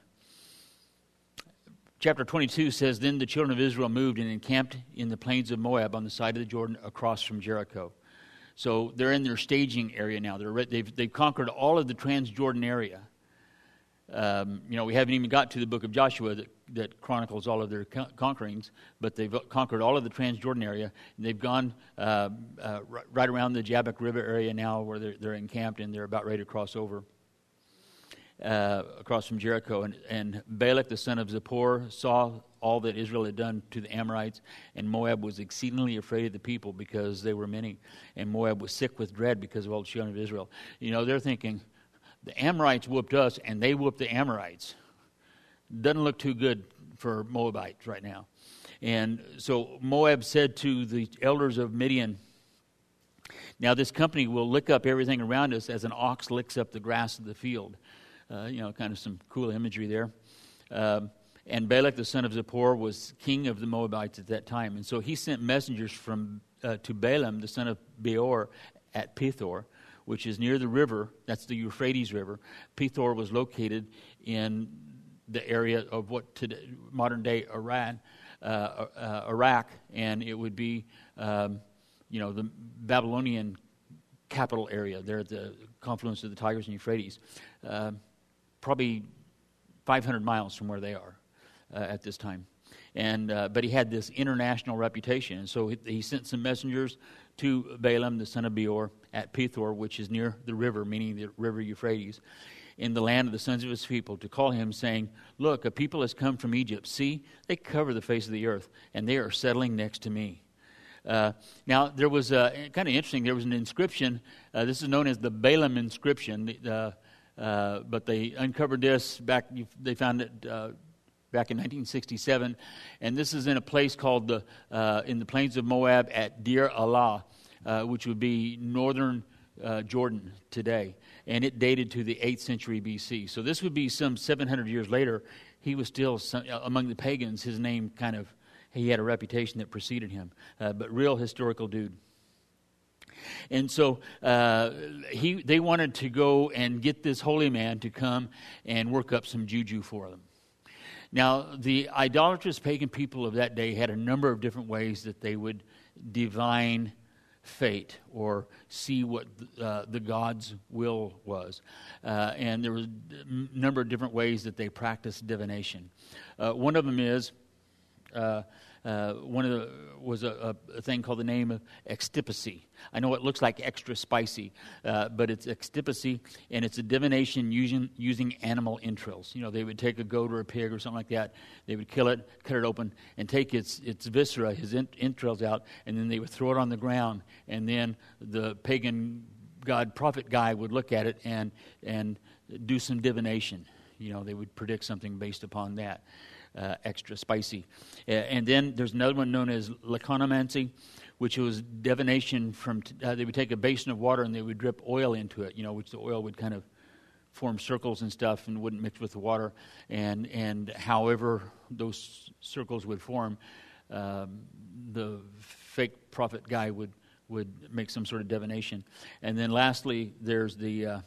S1: Chapter twenty-two says, "Then the children of Israel moved and encamped in the plains of Moab on the side of the Jordan across from Jericho." So they're in their staging area now. They're, they've, they've conquered all of the Transjordan area. Um, you know, we haven't even got to the book of Joshua that, that chronicles all of their con- conquerings, but they've conquered all of the Transjordan area. And they've gone uh, uh, right around the Jabbok River area now where they're, they're encamped, and they're about ready to cross over. Uh, across from Jericho, and, and Balak the son of Zippor saw all that Israel had done to the Amorites, and Moab was exceedingly afraid of the people because they were many, and Moab was sick with dread because of all the children of Israel. You know, they're thinking, the Amorites whooped us, and they whooped the Amorites. Doesn't look too good for Moabites right now. And so Moab said to the elders of Midian, "Now this company will lick up everything around us as an ox licks up the grass of the field." Uh, you know, kind of some cool imagery there. Um, and Balak, the son of Zippor, was king of the Moabites at that time. And so he sent messengers from uh, to Balaam, the son of Beor, at Pethor, which is near the river. That's the Euphrates River. Pethor was located in the area of what today, modern-day Iran, uh, uh, Iraq, and it would be, um, you know, the Babylonian capital area there at the confluence of the Tigris and Euphrates. Uh, probably five hundred miles from where they are uh, at this time. And uh, but he had this international reputation, and so he, he sent some messengers to Balaam, the son of Beor, at Pethor, which is near the river, meaning the river Euphrates, in the land of the sons of his people, to call him, saying, "Look, a people has come from Egypt. See, they cover the face of the earth, and they are settling next to me." Uh, now, there was uh, kind of interesting. There was an inscription. Uh, this is known as the Balaam inscription. Uh, uh, but they uncovered this back. They found it uh, back in nineteen sixty-seven, and this is in a place called the uh, in the plains of Moab at Deir Allah, uh, which would be northern uh, Jordan today, and it dated to the eighth century B C. So this would be some seven hundred years later. He was still some, among the pagans. His name kind of. He had a reputation that preceded him, uh, but real historical dude. And so uh, he, they wanted to go and get this holy man to come and work up some juju for them. Now, the idolatrous pagan people of that day had a number of different ways that they would divine fate or see what uh, the God's will was. Uh, and there was a number of different ways that they practiced divination. Uh, one of them is, uh, uh, one of the, was a, a thing called the name of extipacy. I know it looks like extra spicy, uh, but it's extipacy, and it's a divination using using animal entrails. You know, they would take a goat or a pig or something like that. They would kill it, cut it open, and take its its viscera, his entrails out, and then they would throw it on the ground. And then the pagan god prophet guy would look at it and and do some divination. You know, they would predict something based upon that. Uh, extra spicy. Uh, and then there's another one known as laconomancy, which was divination from, t- uh, they would take a basin of water and they would drip oil into it, you know, which the oil would kind of form circles and stuff and wouldn't mix with the water. And, and however those circles would form, um, the fake prophet guy would, would make some sort of divination. And then lastly, there's the, uh,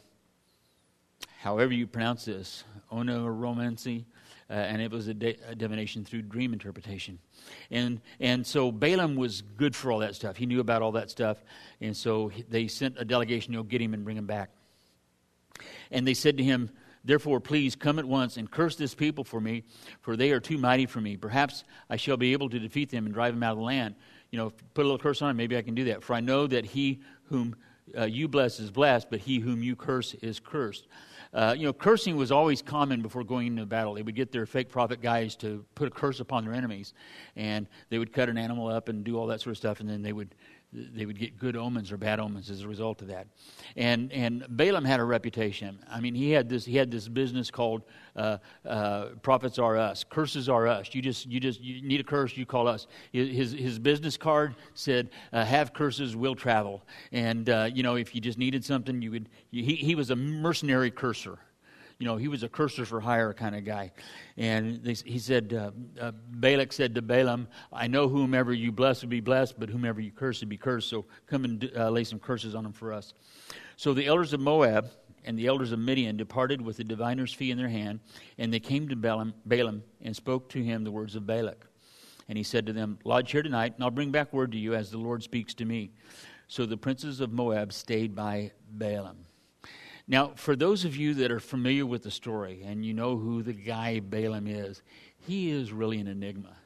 S1: however you pronounce this, oneiromancy. Uh, and it was a, de- a divination through dream interpretation. And and so Balaam was good for all that stuff. He knew about all that stuff. And so he, they sent a delegation to go get him and bring him back. And they said to him, therefore, please come at once and curse this people for me, for they are too mighty for me. Perhaps I shall be able to defeat them and drive them out of the land. You know, put a little curse on him, maybe I can do that. For I know that he whom uh, you bless is blessed, but he whom you curse is cursed. Uh, you know, cursing was always common before going into battle. They would get their fake prophet guys to put a curse upon their enemies, and they would cut an animal up and do all that sort of stuff, and then they would they would get good omens or bad omens as a result of that. And and Balaam had a reputation. I mean, he had this he had this business called uh, uh, prophets are us, curses are us. You just you just you need a curse, you call us. His his business card said, uh, "Have curses, will travel." And uh, you know, if you just needed something, you would. He he was a mercenary curser. You know, he was a curser for hire kind of guy. And they, he said, uh, uh, Balak said to Balaam, I know whomever you bless will be blessed, but whomever you curse will be cursed. So come and uh, lay some curses on him for us. So the elders of Moab and the elders of Midian departed with the diviner's fee in their hand, and they came to Balaam, Balaam and spoke to him the words of Balak. And he said to them, lodge here tonight, and I'll bring back word to you as the Lord speaks to me. So the princes of Moab stayed by Balaam. Now, for those of you that are familiar with the story and you know who the guy Balaam is, he is really an enigma.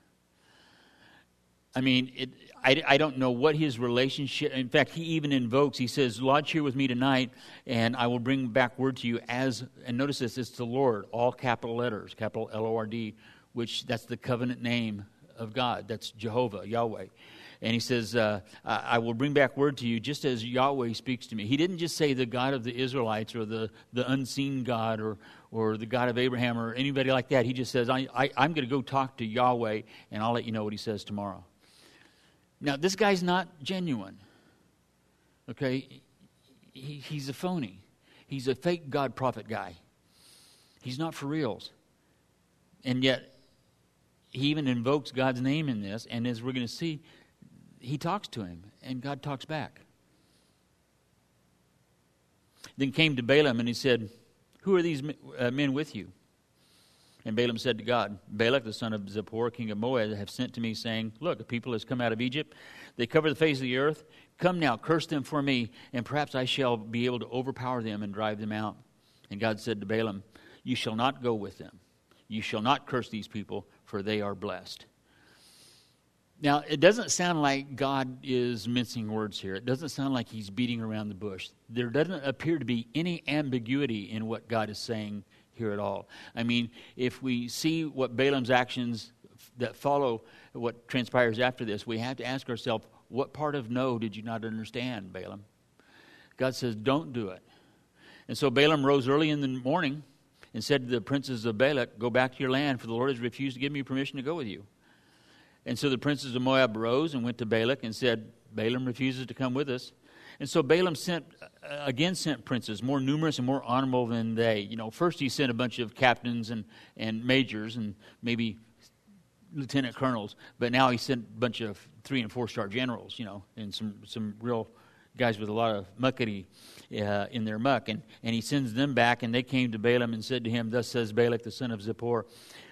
S1: I mean, it, I, I don't know what his relationship, in fact, he even invokes, he says, lodge here with me tonight, and I will bring back word to you as, and notice this, it's the Lord, all capital letters, capital L O R D, which that's the covenant name of God. That's Jehovah, Yahweh. And he says, uh, I will bring back word to you just as Yahweh speaks to me. He didn't just say the God of the Israelites or the, the unseen God or, or the God of Abraham or anybody like that. He just says, I, I, I'm going to go talk to Yahweh, and I'll let you know what he says tomorrow. Now, this guy's not genuine. Okay? He, he's a phony. He's a fake God prophet guy. He's not for reals. And yet, he even invokes God's name in this, and as we're going to see, he talks to him, and God talks back. Then came to Balaam, and he said, who are these men with you? And Balaam said to God, Balak, the son of Zippor, king of Moab, have sent to me, saying, look, a people has come out of Egypt. They cover the face of the earth. Come now, curse them for me, and perhaps I shall be able to overpower them and drive them out. And God said to Balaam, you shall not go with them. You shall not curse these people, for they are blessed. Now, it doesn't sound like God is mincing words here. It doesn't sound like he's beating around the bush. There doesn't appear to be any ambiguity in what God is saying here at all. I mean, if we see what Balaam's actions that follow what transpires after this, we have to ask ourselves, what part of no did you not understand, Balaam? God says, don't do it. And so Balaam rose early in the morning and said to the princes of Balak, go back to your land, for the Lord has refused to give me permission to go with you. And so the princes of Moab rose and went to Balak and said, Balaam refuses to come with us. And so Balaam sent uh, again sent princes, more numerous and more honorable than they. You know, first he sent a bunch of captains and, and majors and maybe lieutenant colonels, but now he sent a bunch of three and four star generals, you know, and some, some real guys with a lot of muckety uh, in their muck. And, and he sends them back, and they came to Balaam and said to him, thus says Balak, the son of Zippor,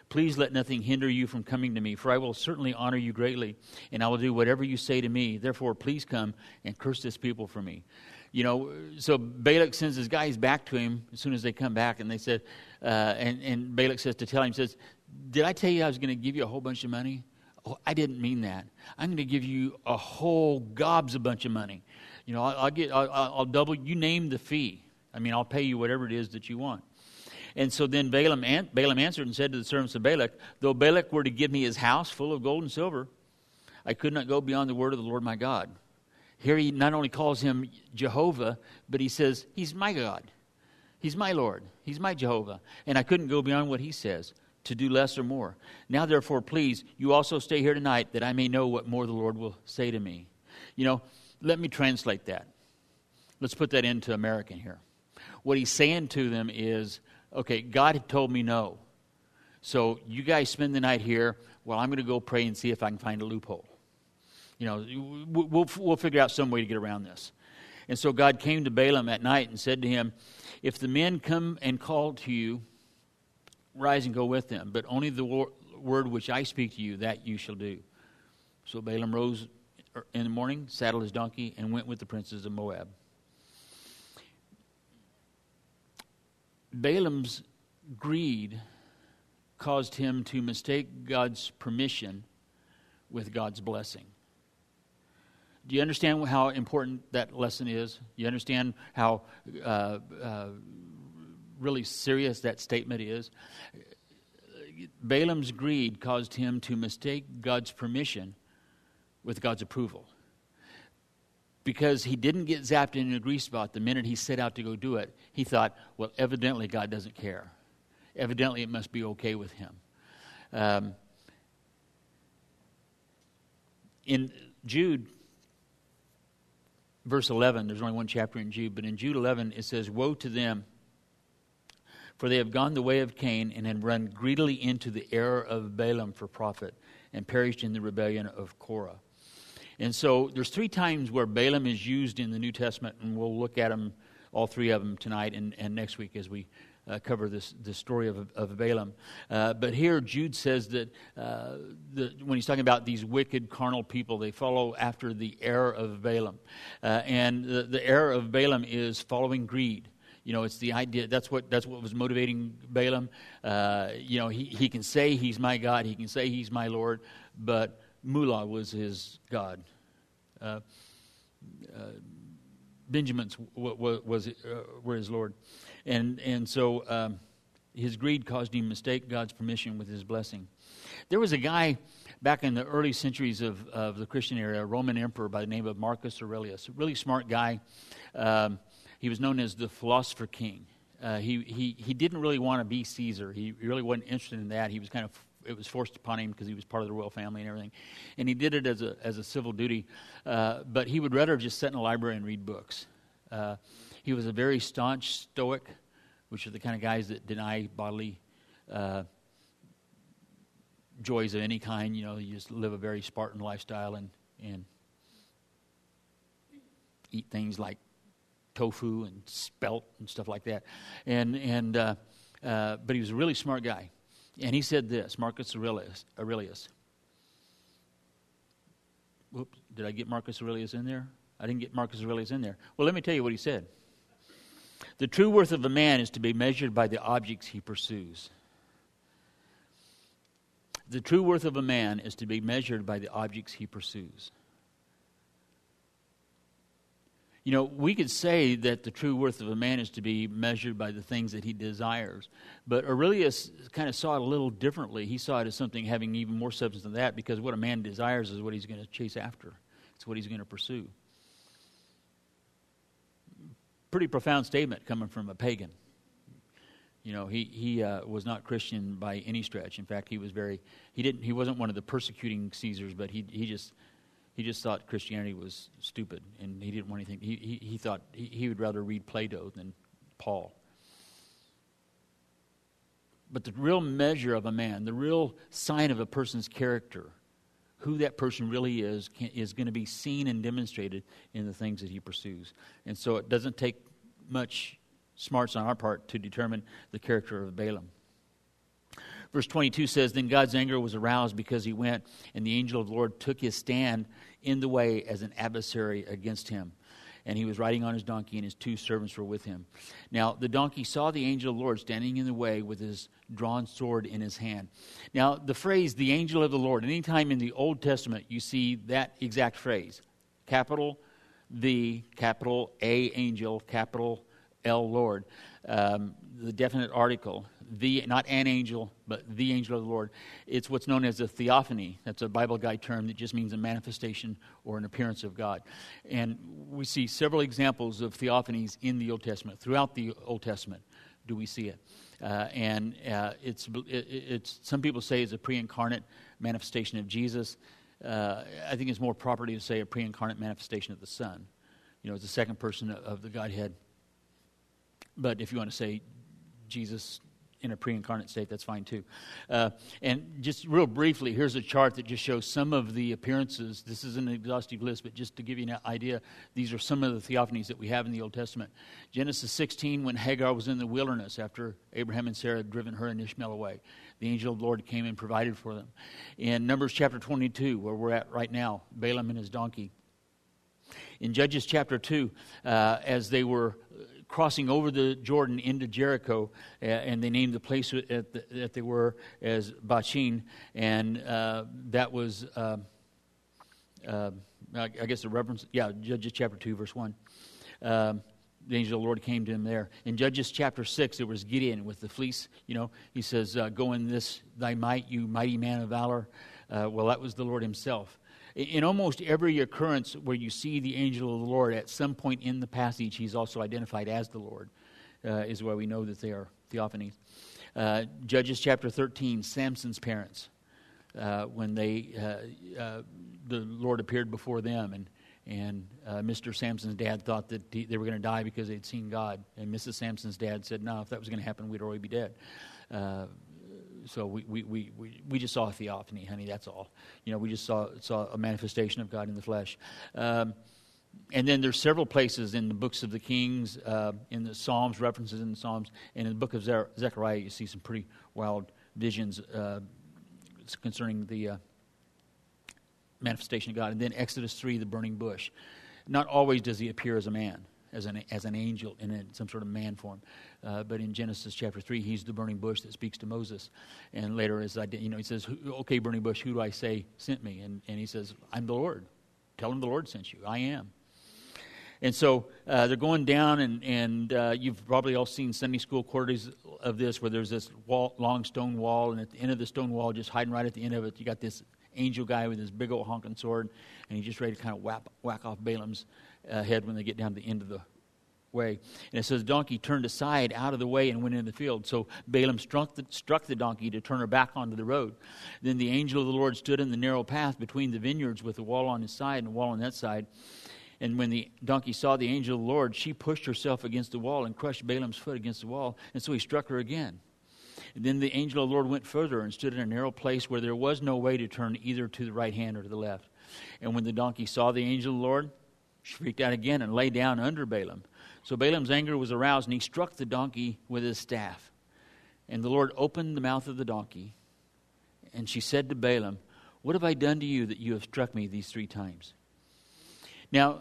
S1: Please let nothing hinder you from coming to me, for I will certainly honor you greatly, and I will do whatever you say to me. Therefore, please come and curse this people for me. You know, so Balak sends his guys back to him as soon as they come back, and they said, uh, and, and Balak says to tell him, says, did I tell you I was going to give you a whole bunch of money? Oh, I didn't mean that. I'm going to give you a whole gobs of bunch of money. You know, I'll, I'll get, I'll, I'll double. You name the fee. I mean, I'll pay you whatever it is that you want. And so then Balaam, an- Balaam answered and said to the servants of Balak, though Balak were to give me his house full of gold and silver, I could not go beyond the word of the Lord my God. Here he not only calls him Jehovah, but he says, he's my God. He's my Lord. He's my Jehovah. And I couldn't go beyond what he says to do less or more. Now, therefore, please, you also stay here tonight that I may know what more the Lord will say to me. You know, let me translate that. Let's put that into American here. What he's saying to them is, okay, God had told me no. So you guys spend the night here. Well, I'm going to go pray and see if I can find a loophole. You know, we'll, we'll figure out some way to get around this. And so God came to Balaam at night and said to him, if the men come and call to you, rise and go with them. But only the wor- word which I speak to you, that you shall do. So Balaam rose in the morning, saddled his donkey, and went with the princes of Moab. Balaam's greed caused him to mistake God's permission with God's blessing. Do you understand how important that lesson is? You understand how uh, uh, really serious that statement is? Balaam's greed caused him to mistake God's permission with God's approval. Because he didn't get zapped in a grease spot the minute he set out to go do it, he thought, well, evidently God doesn't care. Evidently it must be okay with him. Um, in Jude, verse eleven, there's only one chapter in Jude, but in Jude eleven it says, woe to them, for they have gone the way of Cain and have run greedily into the error of Balaam for profit and perished in the rebellion of Korah. And so there's three times where Balaam is used in the New Testament, and we'll look at them, all three of them, tonight and, and next week as we uh, cover this, this story of, of Balaam. Uh, but here Jude says that uh, the, when he's talking about these wicked carnal people, they follow after the error of Balaam. Uh, and the, the error of Balaam is following greed. You know, it's the idea, that's what that's what was motivating Balaam. Uh, you know, he, he can say he's my God, he can say he's my Lord, but Mullah was his God. Uh, uh, Benjamin's w- w- was uh, were his Lord, and and so um, his greed caused him to mistake God's permission with his blessing. There was a guy back in the early centuries of, of the Christian era, a Roman emperor by the name of Marcus Aurelius, a really smart guy. Um, he was known as the philosopher king. Uh, he he he didn't really want to be Caesar. He really wasn't interested in that. He was kind of It was forced upon him because he was part of the royal family and everything. And he did it as a as a civil duty. Uh, but he would rather just sit in a library and read books. Uh, he was a very staunch Stoic, which are the kind of guys that deny bodily uh, joys of any kind. You know, you just live a very Spartan lifestyle and, and eat things like tofu and spelt and stuff like that. And, and uh, uh, but he was a really smart guy. And he said this, Marcus Aurelius. Aurelius. Whoops, did I get Marcus Aurelius in there? I didn't get Marcus Aurelius in there. Well, let me tell you what he said. The true worth of a man is to be measured by the objects he pursues. The true worth of a man is to be measured by the objects he pursues. You know, we could say that the true worth of a man is to be measured by the things that he desires. But Aurelius kind of saw it a little differently. He saw it as something having even more substance than that, because what a man desires is what he's going to chase after. It's what he's going to pursue. Pretty profound statement coming from a pagan. You know, he he uh, was not Christian by any stretch. In fact, he was very he didn't he wasn't one of the persecuting Caesars, but he he just He just thought Christianity was stupid, and he didn't want anything. He he, he thought he, he would rather read Plato than Paul. But the real measure of a man, the real sign of a person's character, who that person really is, can, is going to be seen and demonstrated in the things that he pursues. And so it doesn't take much smarts on our part to determine the character of Balaam. Verse twenty-two says, Then God's anger was aroused because he went, and the angel of the Lord took his stand in the way as an adversary against him. And he was riding on his donkey, and his two servants were with him. Now, the donkey saw the angel of the Lord standing in the way with his drawn sword in his hand. Now, the phrase, the angel of the Lord, anytime in the Old Testament you see that exact phrase, capital the, capital A, angel, capital L, Lord, um, the definite article, the, not an angel, but the angel of the Lord. It's what's known as a theophany. That's a Bible guide term that just means a manifestation or an appearance of God. And we see several examples of theophanies in the Old Testament. Throughout the Old Testament do we see it. Uh, and uh, it's, it, it's some people say it's a pre-incarnate manifestation of Jesus. Uh, I think it's more proper to say a pre-incarnate manifestation of the Son. You know, it's the second person of the Godhead. But if you want to say Jesus in a pre-incarnate state, that's fine too. Uh, and just real briefly, here's a chart that just shows some of the appearances. This is an exhaustive list, but just to give you an idea, these are some of the theophanies that we have in the Old Testament. Genesis sixteen, when Hagar was in the wilderness after Abraham and Sarah had driven her and Ishmael away, the angel of the Lord came and provided for them. In Numbers chapter twenty-two, where we're at right now, Balaam and his donkey. In Judges chapter two, uh, as they were crossing over the Jordan into Jericho, uh, and they named the place at the, that they were as Bachin, and uh, that was, uh, uh, I guess the reference, yeah, Judges chapter two, verse one. Um, the angel of the Lord came to him there. In Judges chapter six, there was Gideon with the fleece. You know, he says, uh, go in this thy might, you mighty man of valor. Uh, well, that was the Lord himself. In almost every occurrence where you see the angel of the Lord, at some point in the passage, he's also identified as the Lord, uh, is why we know that they are theophanies. Uh, Judges chapter thirteen, Samson's parents, uh, when they uh, uh, the Lord appeared before them, and and uh, Mister Samson's dad thought that he, they were going to die because they'd seen God, and Missus Samson's dad said, no, if that was going to happen, we'd already be dead. Uh, So we, we, we, we, we just saw a theophany, honey, that's all. You know, we just saw saw a manifestation of God in the flesh. Um, and then there's several places in the books of the Kings, uh, in the Psalms, references in the Psalms, and in the book of Ze- Zechariah, you see some pretty wild visions uh, concerning the uh, manifestation of God. And then Exodus three, the burning bush. Not always does he appear as a man, as an as an angel in a, some sort of man form. Uh, but in Genesis chapter three, he's the burning bush that speaks to Moses. And later, as I, you know, he says, okay, burning bush, who do I say sent me? And, and he says, I'm the Lord. Tell him the Lord sent you. I am. And so uh, they're going down, and, and uh, you've probably all seen Sunday school quarters of this, where there's this wall, long stone wall, and at the end of the stone wall, just hiding right at the end of it, you got this angel guy with his big old honking sword, and he's just ready to kind of whack, whack off Balaam's uh, head when they get down to the end of the way. And it says the donkey turned aside out of the way and went into the field. So Balaam struck the, struck the donkey to turn her back onto the road. Then the angel of the Lord stood in the narrow path between the vineyards with the wall on his side and the wall on that side. And when the donkey saw the angel of the Lord, she pushed herself against the wall and crushed Balaam's foot against the wall. And so he struck her again. And then the angel of the Lord went further and stood in a narrow place where there was no way to turn either to the right hand or to the left. And when the donkey saw the angel of the Lord, she freaked out again and lay down under Balaam. So Balaam's anger was aroused, and he struck the donkey with his staff. And the Lord opened the mouth of the donkey, and she said to Balaam, what have I done to you that you have struck me these three times? Now,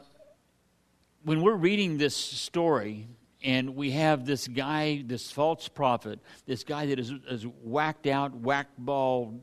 S1: when we're reading this story, and we have this guy, this false prophet, this guy that is, is whacked out, whack ball,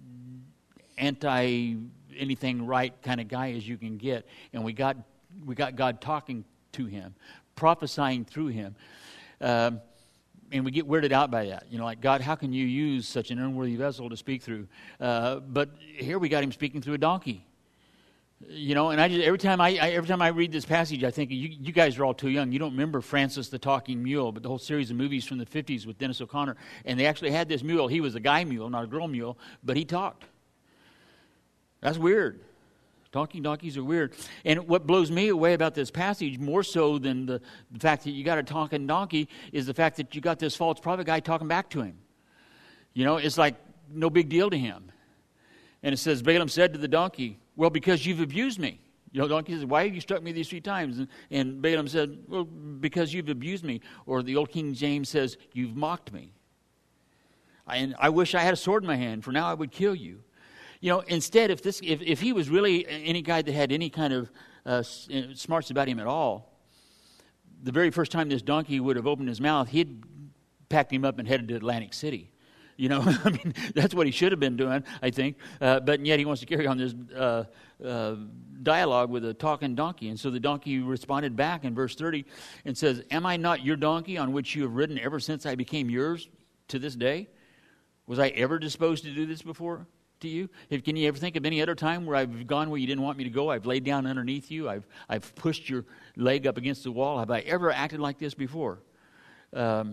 S1: anti-anything right kind of guy as you can get, and we got we got God talking to him, prophesying through him. Um, and we get weirded out by that. You know, like, God, how can you use such an unworthy vessel to speak through? Uh, but here we got him speaking through a donkey. You know, and I just every time I, I every time I read this passage, I think, you, you guys are all too young. You don't remember Francis the Talking Mule, but the whole series of movies from the fifties with Dennis O'Connor. And they actually had this mule. He was a guy mule, not a girl mule, but he talked. That's weird. Talking donkeys are weird. And what blows me away about this passage, more so than the, the fact that you got a talking donkey, is the fact that you got this false prophet guy talking back to him. You know, it's like no big deal to him. And it says, Balaam said to the donkey, well, because you've abused me. You know, the donkey says, why have you struck me these three times? And, and Balaam said, well, because you've abused me. Or the old King James says, you've mocked me. and I wish I had a sword in my hand, for now I would kill you. You know, instead, if this, if, if he was really any guy that had any kind of uh, smarts about him at all, the very first time this donkey would have opened his mouth, he'd packed him up and headed to Atlantic City. You know, I mean, that's what he should have been doing, I think. Uh, but yet he wants to carry on this uh, uh, dialogue with a talking donkey. And so the donkey responded back in verse thirty and says, "Am I not your donkey on which you have ridden ever since I became yours to this day? Was I ever disposed to do this before to you? If, can you ever think of any other time where I've gone where you didn't want me to go? I've laid down underneath you. I've I've pushed your leg up against the wall. Have I ever acted like this before?" Um,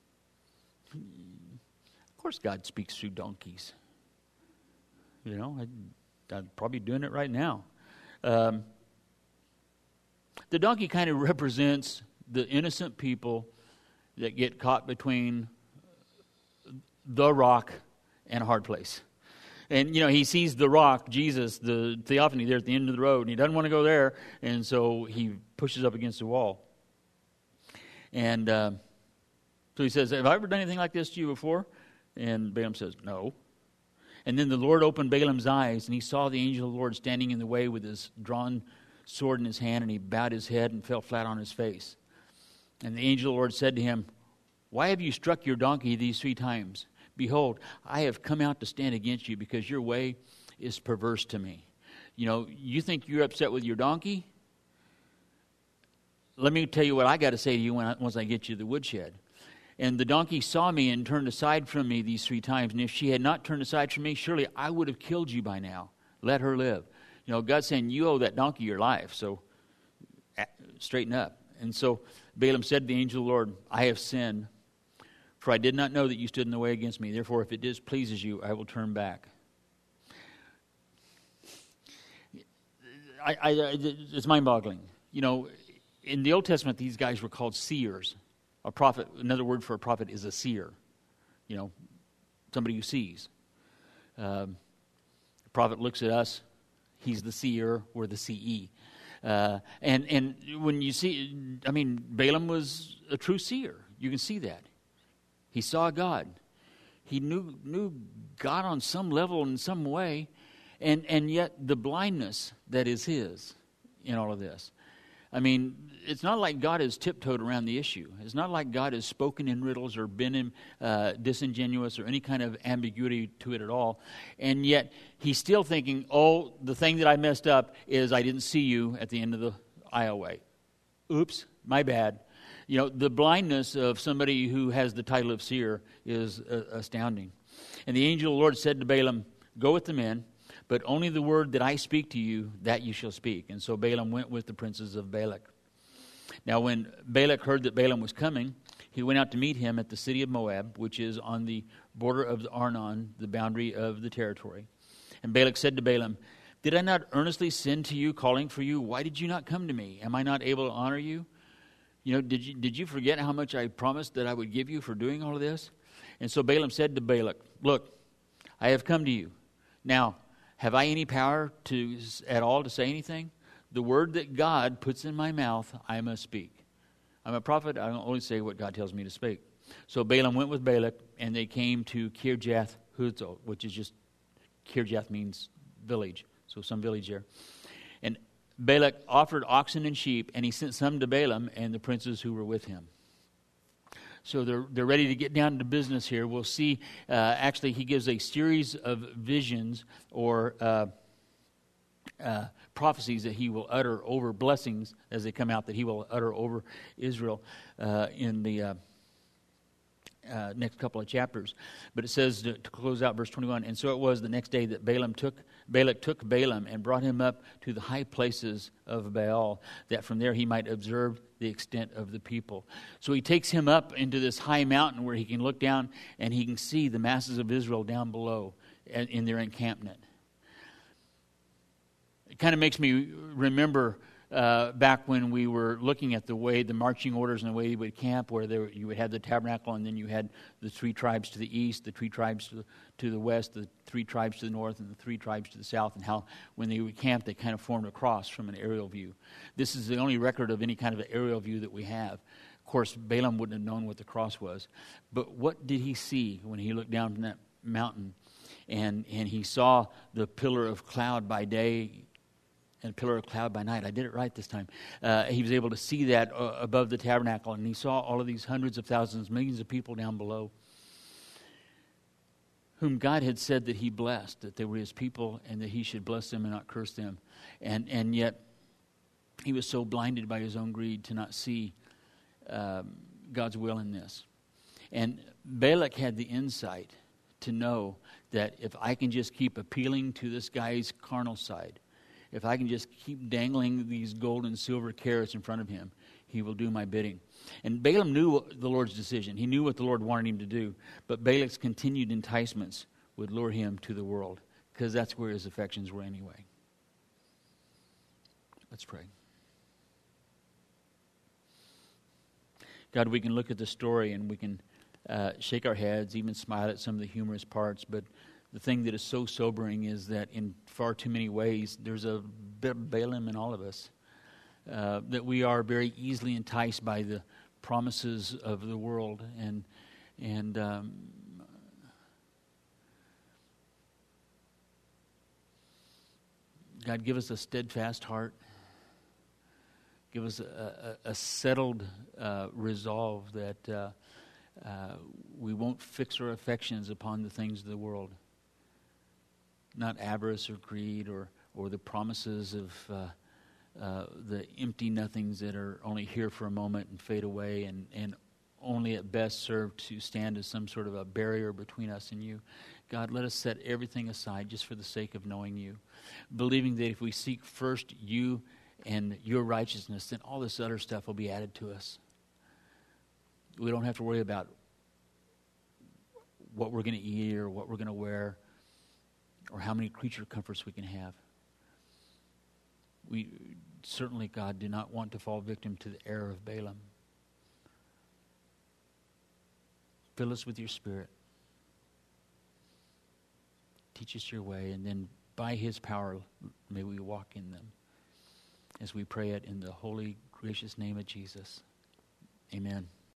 S1: of course, God speaks through donkeys. You know, I, I'm probably doing it right now. Um, the donkey kind of represents the innocent people that get caught between the rock and a hard place. And, you know, he sees the rock, Jesus, the theophany there at the end of the road, and he doesn't want to go there, and so he pushes up against the wall. And uh, so he says, "Have I ever done anything like this to you before?" And Balaam says, "No." And then the Lord opened Balaam's eyes, and he saw the angel of the Lord standing in the way with his drawn sword in his hand, and he bowed his head and fell flat on his face. And the angel of the Lord said to him, "Why have you struck your donkey these three times? Behold, I have come out to stand against you because your way is perverse to me." You know, you think you're upset with your donkey? Let me tell you what I got to say to you when I, once I get you to the woodshed. "And the donkey saw me and turned aside from me these three times. And if she had not turned aside from me, surely I would have killed you by now. Let her live." You know, God's saying, you owe that donkey your life, so straighten up. And so Balaam said to the angel of the Lord, "I have sinned, for I did not know that you stood in the way against me. Therefore, if it displeases you, I will turn back." I, I, it's mind-boggling. You know, in the Old Testament, these guys were called seers. A prophet, another word for a prophet is a seer. You know, somebody who sees. Um, the prophet looks at us. He's the seer. We're the C E. Uh, and, and when you see, I mean, Balaam was a true seer. You can see that. He saw God. He knew knew God on some level, in some way, and, and yet the blindness that is his in all of this. I mean, it's not like God has tiptoed around the issue. It's not like God has spoken in riddles or been in, uh, disingenuous or any kind of ambiguity to it at all. And yet he's still thinking, oh, the thing that I messed up is I didn't see you at the end of the aisleway. Oops, my bad. You know, the blindness of somebody who has the title of seer is uh, astounding. And the angel of the Lord said to Balaam, "Go with the men, but only the word that I speak to you, that you shall speak." And so Balaam went with the princes of Balak. Now when Balak heard that Balaam was coming, he went out to meet him at the city of Moab, which is on the border of the Arnon, the boundary of the territory. And Balak said to Balaam, "Did I not earnestly send to you, calling for you? Why did you not come to me? Am I not able to honor you? You know, did you did you forget how much I promised that I would give you for doing all of this?" And so Balaam said to Balak, "Look, I have come to you. Now, have I any power to at all to say anything? The word that God puts in my mouth, I must speak. I'm a prophet. I don't only say what God tells me to speak." So Balaam went with Balak, and they came to Kirjath Hutzal, which is just, Kirjath means village, so some village there. And Balak offered oxen and sheep, and he sent some to Balaam and the princes who were with him. So they're they're ready to get down to business here. We'll see, uh, actually, he gives a series of visions or uh, uh, prophecies that he will utter over blessings as they come out, that he will utter over Israel uh, in the uh, uh, next couple of chapters. But it says, to, to close out verse twenty-one, "And so it was the next day that Balaam took Balak took Balaam and brought him up to the high places of Baal, that from there he might observe the extent of the people." So he takes him up into this high mountain where he can look down and he can see the masses of Israel down below in their encampment. It kind of makes me remember uh, back when we were looking at the way, the marching orders and the way you would camp, where there, you would have the tabernacle, and then you had the three tribes to the east, the three tribes to the, to the west, the three tribes to the north, and the three tribes to the south, and how when they would camp, they kind of formed a cross from an aerial view. This is the only record of any kind of an aerial view that we have. Of course, Balaam wouldn't have known what the cross was. But what did he see when he looked down from that mountain and, and he saw the pillar of cloud by day and a pillar of cloud by night? I did it right this time. Uh, he was able to see that uh, above the tabernacle, and he saw all of these hundreds of thousands, millions of people down below, whom God had said that he blessed, that they were his people, and that he should bless them and not curse them. And and yet, he was so blinded by his own greed to not see um, God's will in this. And Balak had the insight to know that if I can just keep appealing to this guy's carnal side, if I can just keep dangling these gold and silver carrots in front of him, he will do my bidding. And Balaam knew the Lord's decision. He knew what the Lord wanted him to do. But Balak's continued enticements would lure him to the world, because that's where his affections were anyway. Let's pray. God, we can look at the story and we can uh, shake our heads, even smile at some of the humorous parts, but the thing that is so sobering is that in far too many ways, there's a bit of Balaam in all of us. Uh, that we are very easily enticed by the promises of the world, and and um, God, give us a steadfast heart. Give us a, a, a settled uh, resolve that uh, uh, we won't fix our affections upon the things of the world, not avarice or greed or or the promises of. Uh, Uh, the empty nothings that are only here for a moment and fade away and, and only at best serve to stand as some sort of a barrier between us and you. God, let us set everything aside just for the sake of knowing you, believing that if we seek first you and your righteousness, then all this other stuff will be added to us. We don't have to worry about what we're going to eat or what we're going to wear or how many creature comforts we can have. We certainly, God, do not want to fall victim to the error of Balaam. Fill us with your Spirit. Teach us your way, and then by his power, may we walk in them. As we pray it in the holy, gracious name of Jesus. Amen.